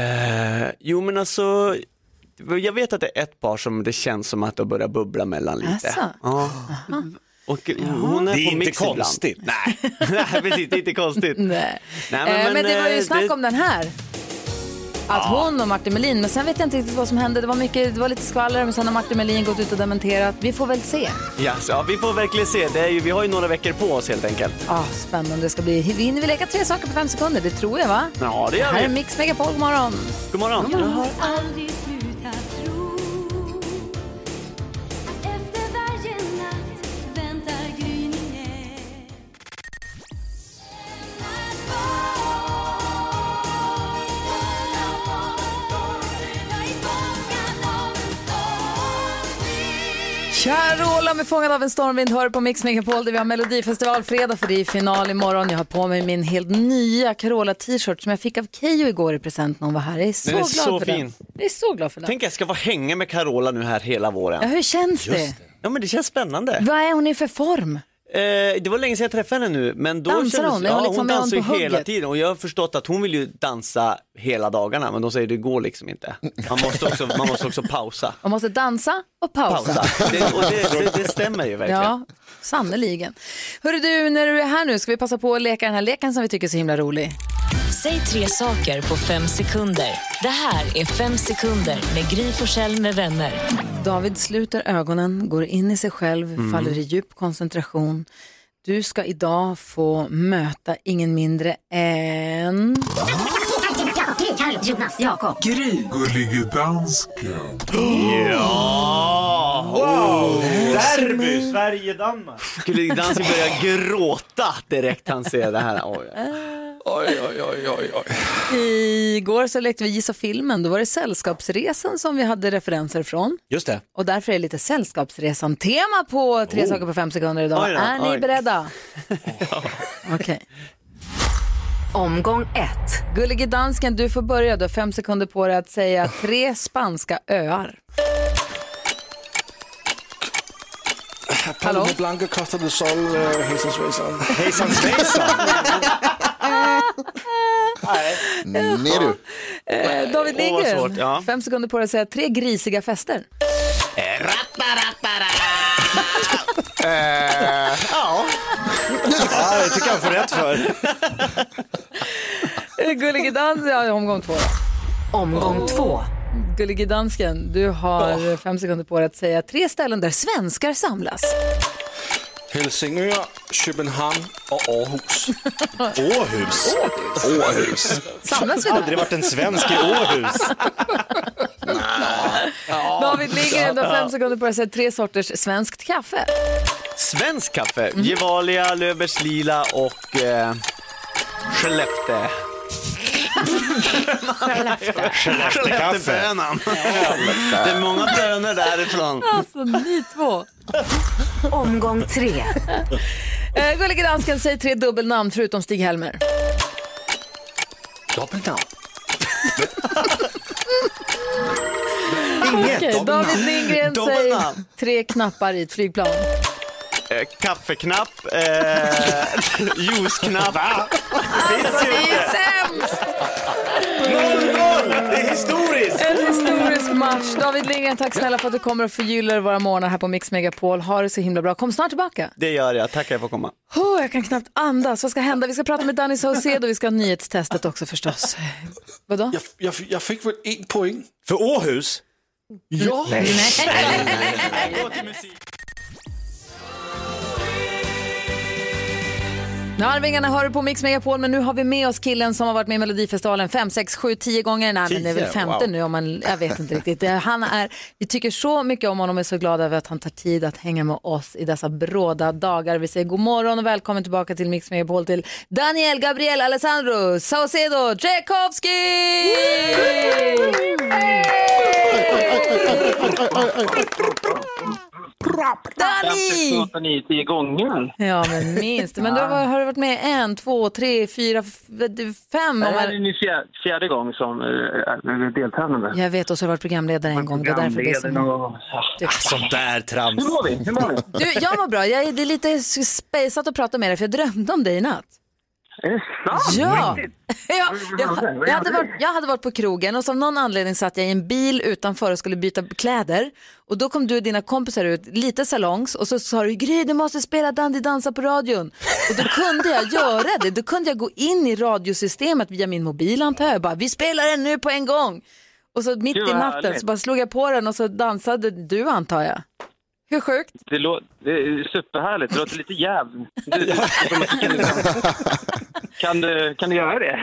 Jo, men alltså, jag vet att det är ett par som det känns som att det börjar bubbla mellan lite. Ja. Och hon är det är på inte mix konstigt. Nej, precis, det är inte konstigt. Nej, men det var ju snack om den här. Att hon och Martin Melin, men sen vet jag inte riktigt vad som hände. Det var lite skvaller, men sen har Martin Melin gått ut och dementerat. Vi får väl se. Ja, vi får verkligen se. Vi har ju några veckor på oss helt enkelt. Spännande det ska bli. Vi hinner leka 3 saker på 5 sekunder, det tror jag, va? Ja, det gör vi. Här är Mix Megapol, god morgon. God morgon. Jag har aldrig slutat tro. Efter varje natt väntar gryningen. Carola med Fångad av en stormvind hör på Mix Megapol där vi har Melodifestival fredag, för det är final imorgon. Jag har på mig min helt nya Carola t-shirt som jag fick av Keyyo igår i present när hon var här. Jag är så glad för den. Jag är så glad för den. Tänk, jag ska vara hänga med Carola nu här hela våren. Ja, hur känns det? Ja, men det känns spännande. Vad är hon i för form? Det var länge sedan jag träffade henne nu, men då dansar kändes, hon? hon dansar ju hela tiden och jag har förstått att hon vill ju dansa hela dagarna, men de säger det går liksom inte. Man måste också pausa. Man måste dansa och pausa. Det stämmer ju verkligen. Ja, sannoliken. Hörru du, när du är här nu ska vi passa på att leka den här leken som vi tycker är så himla rolig. Säg 3 saker på 5 sekunder. Det här är 5 sekunder med Gry Forssell med vänner. David sluter ögonen, går in i sig själv, faller i djup koncentration. Du ska idag få möta ingen mindre än... Carro, Jonas, Jakob. Gry. Gullige dansken. Ja! Wow! Derby, Sverige-Danmark. Gullige dansken börjar gråta direkt han ser det här. Oj. Igår så lekte vi Gissa filmen. Då var det Sällskapsresan som vi hade referenser från. Just det. Och därför är det lite Sällskapsresan-tema på 3 saker på 5 sekunder idag. Är ni beredda? Okej. Omgång 1. Gullige dansken, du får börja. Du har 5 sekunder på dig att säga 3 spanska öar. Palma Blanca, Costa del Sol, Hejsan Svejsan. Hejsan Svejsan. Nej du. David Lindgren, 5 sekunder på dig att säga 3 grisiga fester. Ja. Ja, det tycker jag får rätt för. Gullige dans, omgång 2. Omgång 2. Gullige dansken, du har 5 sekunder på dig att säga 3 ställen där svenskar samlas. Helsingør, Köpenhamn och Aarhus. Åhus. Samlas vi Jag har där? aldrig varit en svensk i Åhus. David Lindgren, du har 5 sekunder på dig att säga 3 sorters svenskt kaffe. Svensk kaffe, Gevalia, Löfbergs Lila och Skellefteå. Skellefteåbönan. Det är många bönor därifrån. Alltså, ni 2. Omgång 3. Gullige dansken, säg 3 dubbelnamn förutom Stig-Helmer. Dubbelnamn? Okej, David Lindgren, säg 3 knappar i ett flygplan. Kaffeknapp, juiceknapp. Alltså, det är sämst! 0-0! Det är historiskt! En historisk match. David Lindgren, tack snälla för att du kommer och förgyller våra morgnar här på Mix Megapol. Ha det så himla bra. Kom snart tillbaka. Det gör jag, tack för att jag får komma. Jag kan knappt andas. Vad ska hända? Vi ska prata med Danny Saucedo och vi ska ha nyhetstestet också förstås. Vadå? Jag fick väl 1 poäng. För Åhus? Ja. Nej. Arvingarna hör på Mix Megapol, men nu har vi med oss killen som har varit med i Melodifestivalen 5, 6, 7, 10 gånger. Nej, men det är väl 5:e nu om man, jag vet inte riktigt. Vi tycker så mycket om honom och är så glada över att han tar tid att hänga med oss i dessa bråda dagar. Vi säger god morgon och välkommen tillbaka till Mix Megapol till Daniel Gabriel Alessandro Saucedo Tchaikovsky! Danny! 10 gånger. Ja, men minst. Men då har du varit med 1, 2, 3, 4, 5. Det här är min fjärde gång som deltagande. Jag vet, och så har du varit programledare en gång. Det är därför det är så... Sånt där trams. Hur mår vi? Du, jag mår bra. Det är lite spejsat att prata med dig, för jag drömde om dig i natt. Är det sant? Ja, jag hade varit på krogen och som någon anledning satt jag i en bil utanför och skulle byta kläder. Och då kom du och dina kompisar ut, lite salongs, och så sa du, Gry, du måste spela Dandy dansa på radion. Och då kunde jag göra det. Då kunde jag gå in i radiosystemet via min mobil, antar jag. Bara, vi spelar den nu på en gång. Och så mitt i natten så bara slog jag på den och så dansade du, antar jag. Hur sjukt? Det är superhärligt. Det låter lite jävligt. Kan du göra det?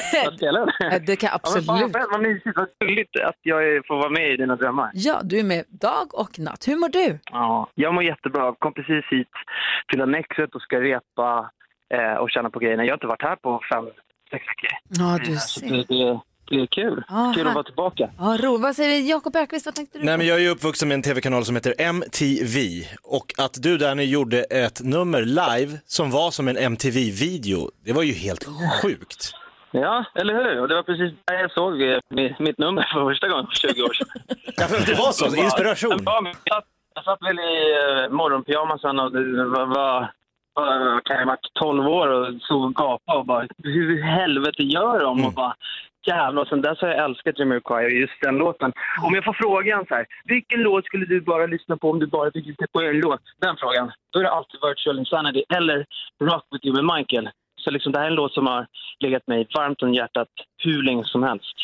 Det kan jag absolut. Vad mysigt, vad gulligt att jag får vara med i dina drömmar. Ja, du är med dag och natt. Hur mår du? Ja, jag mår jättebra. Jag kom precis hit till Annexet och ska repa och känna på grejerna. Jag har inte varit här på 5-6 veckor. Ja, du ser. Det är kul. Kul att vara tillbaka. Ja, vad säger Jakob Ökvist, vad tänkte du? Nej, men jag är ju uppvuxen med en tv-kanal som heter MTV. Och att du där ni gjorde ett nummer live som var som en MTV-video, det var ju helt sjukt. Ja, eller hur? Och det var precis där jag såg mitt nummer för första gången på 20 år sedan. Ja, det var så, inspiration. Jag satt väl i morgonpyjamasen och det var kan jag varit 12 år och så gapa och bara, hur helvete gör de? Och bara, jävlar, och sen där så har jag älskat Jamiroquai och just den låten. Om jag får frågan så här, vilken låt skulle du bara lyssna på om du bara fick lyssna på en låt? Den frågan, då är det alltid Virtual Insanity eller Rock With You med Michael. Så liksom det här är en låt som har legat mig varmt om hjärtat hur länge som helst.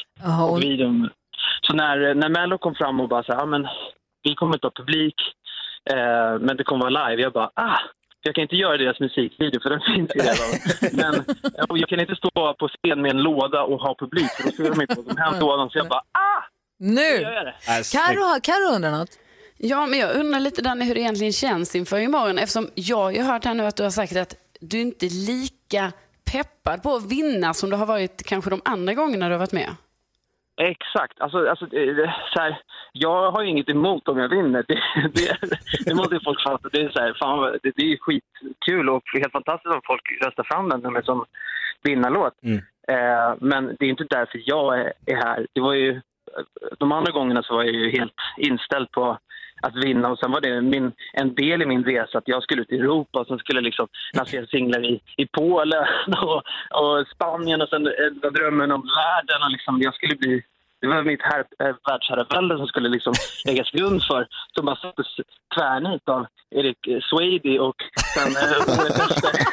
Så när Mello kom fram och bara så här, ja men vi kommer inte ha publik, men det kommer vara live. Jag bara, jag kan inte göra deras musikvideo för den finns ju redan. Men jag kan inte stå på scen med en låda och ha publik. För då ser de inte på den här lådan. Så jag bara, nu! Karo undrar något. Ja, men jag undrar lite Danny hur det egentligen känns inför imorgon. Eftersom jag har hört här nu att du har sagt att du inte är lika peppad på att vinna som du har varit kanske de andra gångerna du har varit med. Exakt. Alltså så här, jag har ju inget emot om jag vinner. Det måste ju folk fatta. Det är så här, fan, det är skitkul och helt fantastiskt om folk röstar fram den som vinnarlåt. Men det är inte därför jag är här. Det var ju de andra gångerna så var jag ju helt inställd på att vinna, och sen var det en del i min resa att jag skulle ut i Europa och sen skulle liksom lansera singlar i Polen och Spanien, och sen var drömmen om världen och liksom jag skulle bli, det var mitt världsherravälde som skulle liksom läggas grund för, som bara sattes tvärnit av Erik Swady och sen året efter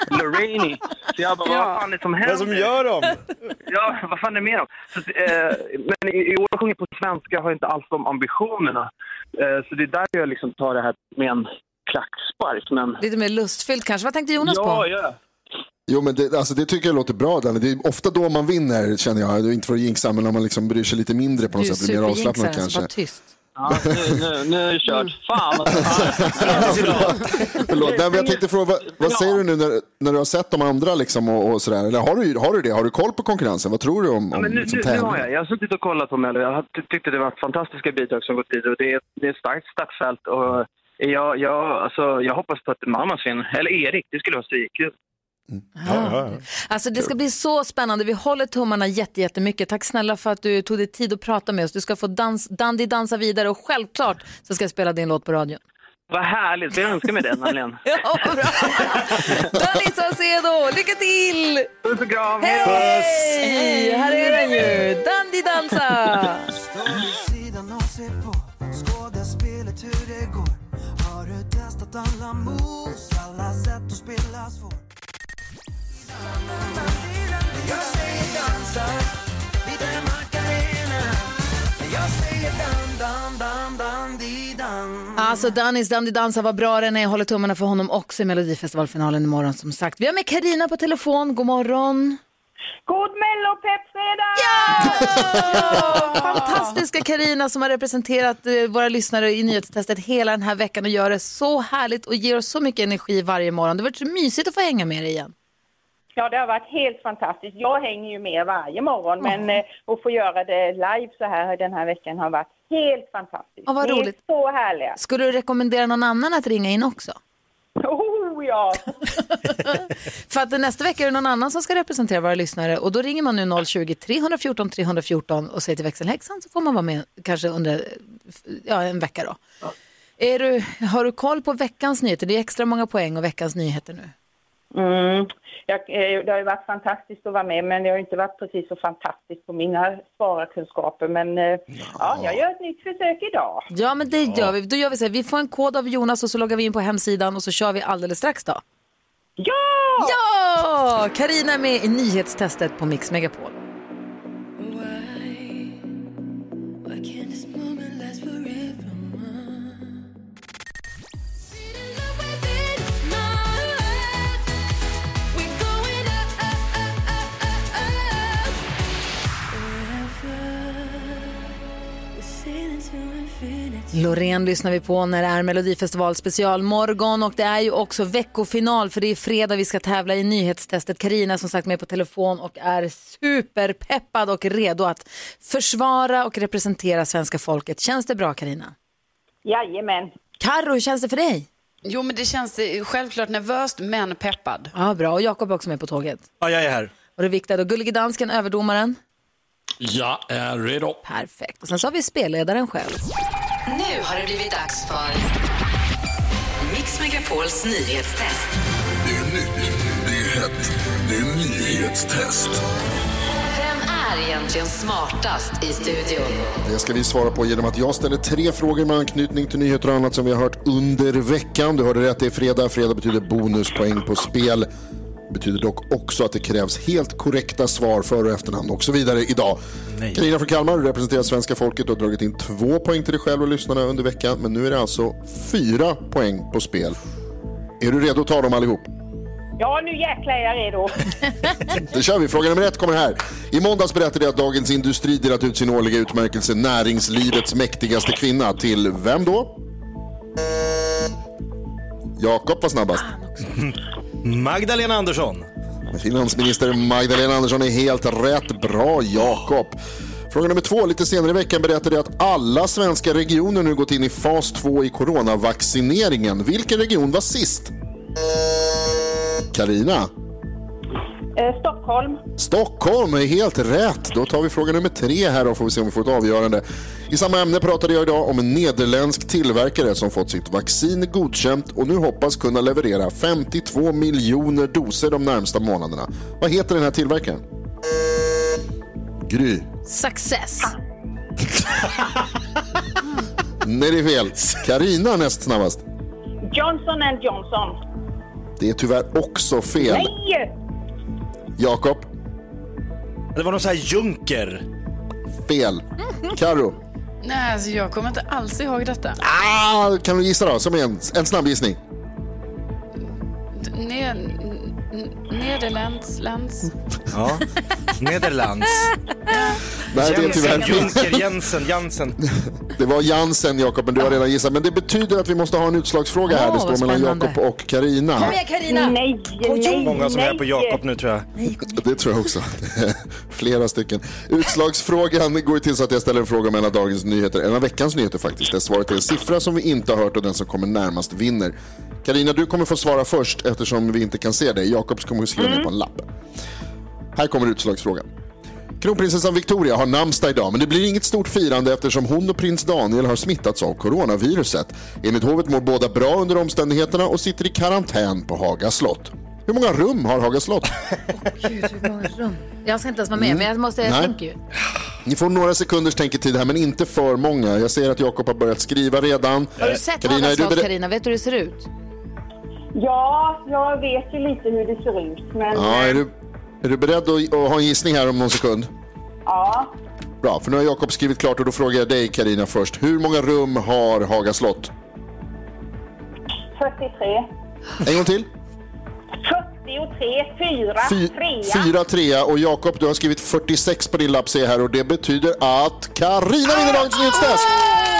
Lamborghini. Så jag bara, vad fan är det som händer? Vad som gör dem? Ja, vad fan är det med dem? Så, men i år sjunger på svenska har jag inte alls de ambitionerna. Så det är där jag liksom tar det här med en klackspark. Men... Lite mer lustfyllt kanske. Vad tänkte Jonas på? Ja. Jo, men det tycker jag låter bra, Danny. Det är ofta då man vinner, känner jag. Det är inte för att jinxa, men när man liksom bryr sig lite mindre på något sätt. Blir mer avslappnat kanske. Var tyst. Ja, nu är det kört. Fan vad Förlåt. Nej, men jag tänkte fråga, vad säger du nu när du har sett de andra liksom och sådär? Eller har du det? Har du koll på konkurrensen? Vad tror du om liksom, nu har jag. Jag har suttit och kollat på Mello. Jag tyckte det var fantastiska bidrag som gått vidare. Och det är ett starkt startfält. Och jag hoppas på att Mamas vinner. Eller Erik, det skulle vara så kul. Ja. Alltså det ska bli så spännande. Vi håller tummarna jättemycket. Tack snälla för att du tog dig tid att prata med oss. Du ska få Dandy dansa vidare och självklart så ska jag spela din låt på radion. Vad härligt, jag önskar mig den, Marlene. Ja, bra. Danny Saucedo, lycka till! Puss och kram, hej! Här är den ju, Dandy dansa! Står vid sidan och ser på skådespelet hur det går. Har du testat alla moves, alla sätt att spela svår? Jag säger dansa, vid en Macarena. Jag säger dan. Alltså Dannys Dandy dansa, vad bra den är. Jag håller tummarna för honom också i Melodifestivalfinalen imorgon som sagt. Vi har med Carina på telefon, god morgon. God mellopeppsfredag! Ja! Fantastiska Carina som har representerat våra lyssnare i nyhetstestet hela den här veckan och gör det så härligt och ger oss så mycket energi varje morgon. Det har varit så mysigt att få hänga med dig igen. Ja, det har varit helt fantastiskt. Jag hänger ju med varje morgon, men att få göra det live så här den här veckan har varit helt fantastiskt. Ja, vad roligt. Så härliga. Skulle du rekommendera någon annan att ringa in också? Oh, ja. För att nästa vecka är det någon annan som ska representera våra lyssnare och då ringer man nu 020-314 314 och säger till växelhäxan så får man vara med kanske under en vecka då. Ja. Har du koll på veckans nyheter? Det är extra många poäng och veckans nyheter nu. Det har ju varit fantastiskt att vara med, men det har inte varit precis så fantastiskt på mina svararkunskaper. Men jag gör ett nytt försök idag. Ja, men det gör vi. Då gör vi så här, vi får en kod av Jonas och så loggar vi in på hemsidan och så kör vi alldeles strax då. Ja! Ja! Carina är med i nyhetstestet på Mix Megapol. Loreen lyssnar vi på när det är Melodifestival specialmorgon och det är ju också veckofinal för det är fredag vi ska tävla i nyhetstestet. Carina som sagt med på telefon och är superpeppad och redo att försvara och representera svenska folket. Känns det bra, Carina? Jajamän. Karo, hur känns det för dig? Jo, men det känns självklart nervöst men peppad. Ja, bra. Och Jakob är också med på tåget. Ja, jag är här. Och det är viktigt. Och Gullige Dansken, överdomaren. Jag är redo. Perfekt. Och sen så har vi spelledaren själv. Nu har det blivit dags för Mix Megapols nyhetstest. Det är nytt, det är hett, det är nyhetstest. Vem är egentligen smartast i studion? Det ska vi svara på genom att jag ställer 3 frågor med anknytning till nyheter och annat som vi har hört under veckan. Du hörde rätt, det är fredag. Fredag betyder bonuspoäng på spel. Betyder dock också att det krävs helt korrekta svar för och efternamn och så vidare idag. Carina från Kalmar, du representerar svenska folket och har dragit in 2 poäng till dig själv och lyssnarna under veckan. Men nu är det alltså 4 poäng på spel. Är du redo att ta dem allihop? Ja, nu jäklar är jag redo. Då kör vi. Fråga nummer 1 kommer här. I måndags berättade jag att Dagens Industri delat ut sin årliga utmärkelse Näringslivets mäktigaste kvinna till vem då? Jakob var snabbast. Magdalena Andersson. Finansminister Magdalena Andersson är helt rätt. Bra, Jakob. Fråga nummer 2. Lite senare i veckan berättade jag att alla svenska regioner nu gått in i fas 2 i coronavaccineringen. Vilken region var sist? Carina. Stockholm. Stockholm är helt rätt. Då tar vi fråga nummer 3 här och får vi se om vi får ett avgörande. I samma ämne pratade jag idag om en nederländsk tillverkare som fått sitt vaccin godkänt och nu hoppas kunna leverera 52 miljoner doser de närmsta månaderna. Vad heter den här tillverkaren? Gry. Success. Nej, det är fel. Carina näst snabbast. Johnson & Johnson. Det är tyvärr också fel. Nej! Jakob. Det var någon sån här junker. Fel. Karo. Nej, alltså jag kommer inte alls ihåg detta. Kan du gissa då? Som en snabb gissning. Nederlands. Ja, Nederlands. Nej, det är tyvärr Junker, Jansen. Det var Jansen, Jakob, men du har redan gissat. Men det betyder att vi måste ha en utslagsfråga här. Det står mellan Jakob och Carina. Kom igen, Carina! Nej, många som är på Jakob nu, tror jag. Det tror jag också. Flera stycken. Utslagsfrågan går till så att jag ställer en fråga mellan dagens nyheter, en av veckans nyheter faktiskt. Det svaret är en siffra som vi inte har hört och den som kommer närmast vinner. Carina, du kommer få svara först eftersom vi inte kan se dig. Jakob kommer att skriva ner på en lapp. Här kommer utslagsfrågan. Kronprinsessan Victoria har namnsdag idag, men det blir inget stort firande eftersom hon och prins Daniel har smittats av coronaviruset. Enligt hovet mår båda bra under omständigheterna och sitter i karantän på Haga slott. Hur många rum har Haga slott? Gud, hur många rum? Jag ska inte ens vara med, men jag tänker ju. Ni får några sekunders tänketid här, men inte för många. Jag ser att Jakob har börjat skriva redan. Har du sett Haga slott, Carina? Vet du hur det ser ut? Ja, jag vet ju lite hur det ser ut. Men... Ja, är du beredd att ha en gissning här om någon sekund? Ja. Bra, för nu har Jakob skrivit klart och då frågar jag dig, Carina, först. Hur många rum har Haga slott? 43. En gång till. 43, 4-3. Och Jakob, du har skrivit 46 på din lapp, se här. Och det betyder att Carina vinner dagens nyhetstest.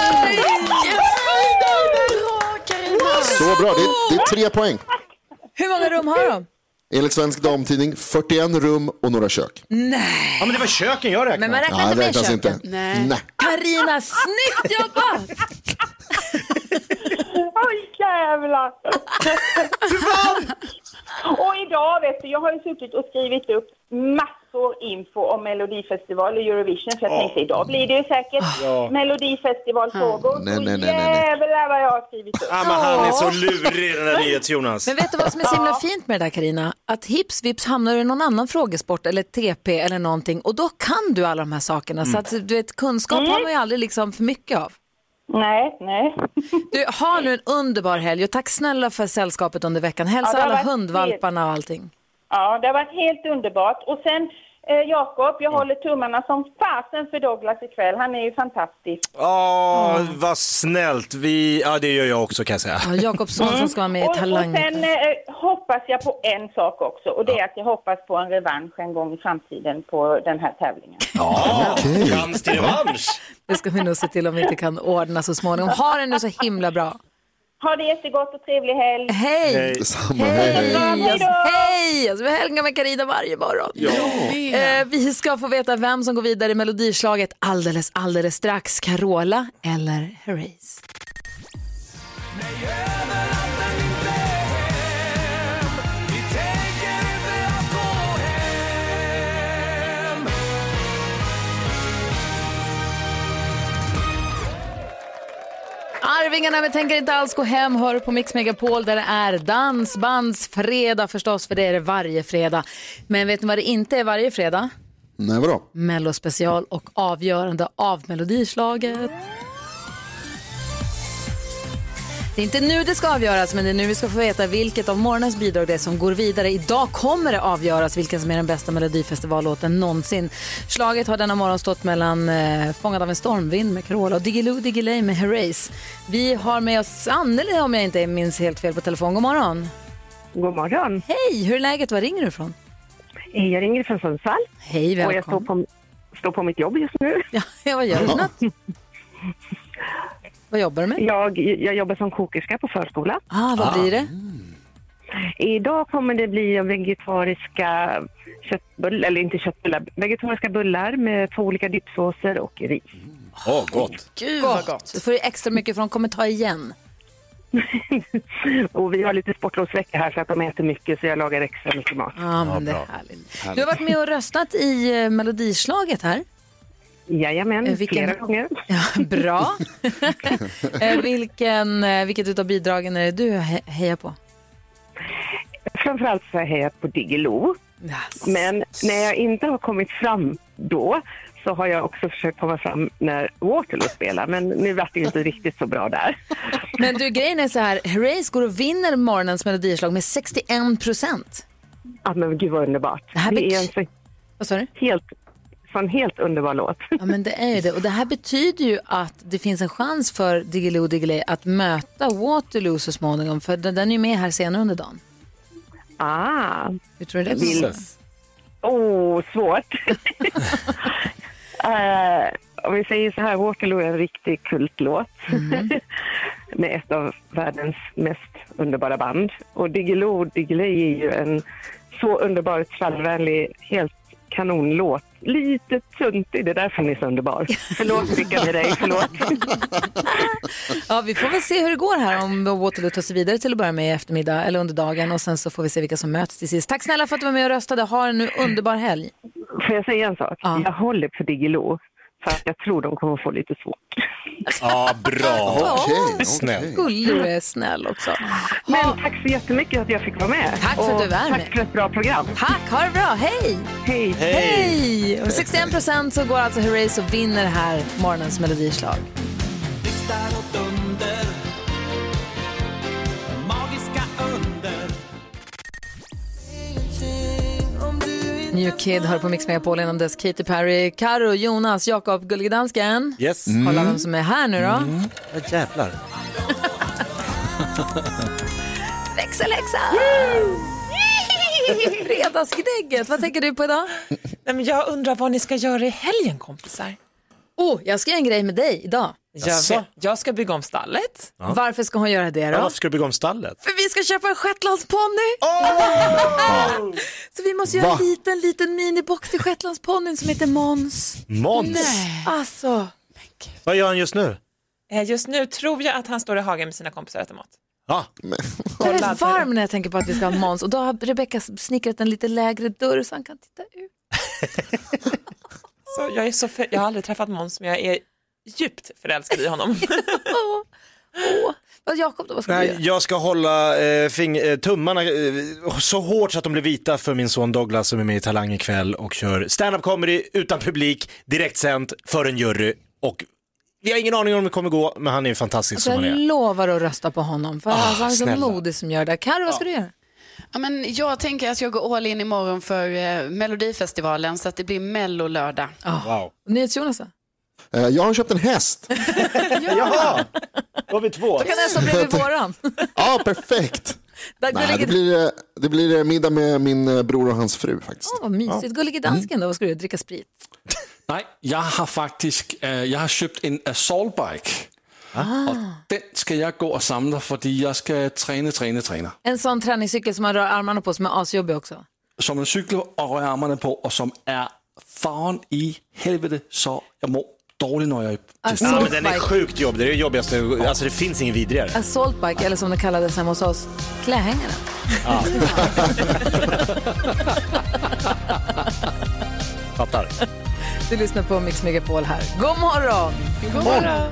Så bra, det är 3 poäng. Hur många rum har de? Enligt Svensk Damtidning 41 rum och några kök. Nej. Ja, men det var köken jag räknade. Men man räknar inte med köken. Inte. Nej. Carina, snyggt jobbat! Oj, jävlar! Och idag, vet du, jag har ju suttit och skrivit upp massor info om Melodifestival och Eurovision. Så jag tänkte, idag blir det ju säkert Melodifestivalfrågor. Nej. Jävlar vad jag har skrivit upp. Ja, men han är så lurig, den där nyhets-Jonas. Men vet du vad som är så himla fint med det där, Carina? Att hips vips hamnar i någon annan frågesport eller TP eller någonting. Och då kan du alla de här sakerna. Så att du vet, kunskap har man ju aldrig liksom för mycket av. Nej. Du har nu en underbar helg och tack snälla för sällskapet under veckan. Hälsa alla hundvalparna och allting. Ja, det har varit helt underbart. Och sen, Jakob, jag håller tummarna som fasen för Douglas ikväll. Han är ju fantastisk. Vad snällt. Ja, det gör jag också, kan jag säga. Ja, Jakobsson som ska vara med i Talang. Och sen hoppas jag på en sak också. Och det är att jag hoppas på en revansch en gång i framtiden på den här tävlingen. Chans till revansch. Det ska vi nog se till om vi inte kan ordna så småningom. Ha det nu så himla bra. Ha det jättegott och trevlig helg. Hej! Hej! Jag vill hänga med Carina varje morgon. Vi ska få veta vem som går vidare i Melodislaget alldeles strax. Carola eller Herreys. Arvingarna, men tänker inte alls gå hem. Hör på Mix Megapol där det är dansbandsfredag förstås, för det är det varje fredag. Men vet ni vad det inte är varje fredag? Nej, vadå? Mellospecial och avgörande av Melodislaget. Det är inte nu det ska avgöras, men det är nu vi ska få veta vilket av morgonens bidrag det är som går vidare. Idag kommer det avgöras vilken som är den bästa Melodifestivallåten någonsin. Slaget har denna morgon stått mellan Fångad av en stormvind med Carola och Diggiloo Diggiley med Herreys. Vi har med oss Anneli, om jag inte minns helt fel, på telefon. God morgon. God morgon. Hej, hur är läget? Var ringer du ifrån? Jag ringer från Sundsvall. Hej, välkommen. Och jag står på mitt jobb just nu. Ja, vad gör du för något? Vad jobbar du med? Jag jobbar som kokerska på förskola. Vad blir det? Idag kommer det bli vegetariska köttbullar, eller inte köttbullar, vegetariska bullar med 2 olika dipsåser och ris. Gott. Gud vad gott. Så får du extra mycket för de kommer ta igen. Och vi har lite sportlovsvecka här så att de äter mycket, så jag lagar extra mycket mat. Ja, men det är härligt. Du har varit med och röstat i Melodislaget här. Jajamän, flera gånger. Ja, bra. Vilket utav bidragen är det du hejar på? Framförallt så har jag hejat på Diggiloo. Yes. Men när jag inte har kommit fram då, så har jag också försökt komma fram när Waterloo spelar. Men nu var det inte riktigt så bra där. Men du, grejen är så här, Herreys går och vinner morgonens Melodislag med 61%. Ja, men gud vad underbart. Det är en vad sa du? Helt underbar låt. Ja, men det är ju det. Och det här betyder ju att det finns en chans för Diggiloo Diggiley att möta Waterloo så småningom. För den är ju med här senare under dagen. Hur tror du det? Svårt. Om vi säger så här, Waterloo är en riktig kultlåt. Med ett av världens mest underbara band. Och Diggiloo Diggiley är ju en så underbar, trallvänlig, helt kanonlåt. Lite tuntig, det är därför ni är så underbar. Förlåt, vilka med dig, förlåt. Ja, vi får väl se hur det går här om Waterloo tar sig vidare till att börja med i eftermiddag eller under dagen och sen så får vi se vilka som möts till sist. Tack snälla för att du var med och röstade. Ha en underbar helg. Får jag säga en sak? Ja. Jag håller på Diggiloo för att jag tror de kommer få lite svårt. Ja, bra. Okej. Snäll. Du är snäll också. Men tack så jättemycket att jag fick vara med. Tack för att du var med. Tack för ett bra program. Tack, ha det bra. Hej! Hej! Hej! Och 61% så går alltså Herreys och vinner här morgonens melodislag. New Kid hör på Mix Megapol innan dess Katy Perry, Karo, Jonas, Jakob, Gullige Dansken. Yes. Kolla vem som är här nu då. Jävlar. Växelhäxa! Fredagsgnägget, vad tänker du på idag? Nej, men jag undrar vad ni ska göra i helgen, kompisar. Jag ska göra en grej med dig idag. Jag ska bygga om stallet. Ja. Varför ska hon göra det då? Ja, varför ska du bygga om stallet? För vi ska köpa en shetlandsponny. Så vi måste göra en liten minibox till shetlandsponnyn som heter Måns. Måns? Nej. Alltså. Vad gör han just nu? Just nu tror jag att han står i hagen med sina kompisar och äter mat. Ja. Jag är varm när jag tänker på att vi ska ha Måns. Och då har Rebecca snickrat en lite lägre dörr så han kan titta ut. Så jag har aldrig träffat Måns, men jag är djupt förälskad i honom. Jakob, vad ska du göra? Jag ska hålla tummarna så hårt så att de blir vita för min son Douglas som är med i Talang ikväll och kör stand-up comedy utan publik, direktsänt för en jury. Och vi har ingen aning om det kommer gå, men han är fantastisk som han är. Jag lovar att rösta på honom, för han är så modig som gör det. Karo, vad ska du göra? Ja, men jag tänker att jag går all in imorgon för Melodifestivalen så att det blir Mello-lördag. Wow. NyhetsJonas då? Jag har köpt en häst. Jaha, då har vi två. Då kan nästan bli våran. Ja, perfekt. Det blir middag med min bror och hans fru faktiskt. Vad mysigt. Gullige Dansken då, vad ska du göra? Dricka sprit? Nej, jag har faktiskt köpt en assaultbike. Och den ska jag gå och samla för jag ska träna. En sån träningscykel som man rör armarna på som är asjobbig också. Som en cykel och rör armarna på och som är fan i helvete så jag mår dåligt när jag är ja, men den är sjukt jobbig. Det är det jobbigaste. Alltså det finns ingen vidrigare. Assaultbike, eller som det kallades hemma hos oss, klähängare. Ja. Fattar. Du lyssnar på Mix Megapol här. God morgon! God morgon!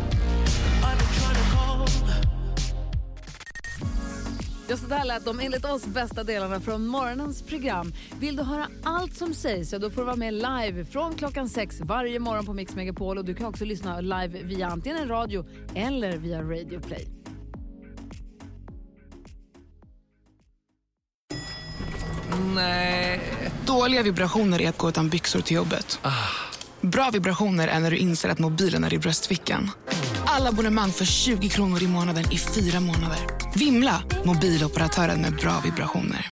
Just det här lät de enligt oss bästa delarna från morgonens program. Vill du höra allt som sägs så då får du vara med live från klockan 6 varje morgon på Mix Megapol. Och du kan också lyssna live via antingen radio eller via Radio Play. Nej. Dåliga vibrationer är att gå utan byxor till jobbet. Bra vibrationer är när du inser att mobilen är i bröstfickan. Alla abonnemang för 20 kronor i månaden i 4 månader. Vimla, mobiloperatören med bra vibrationer.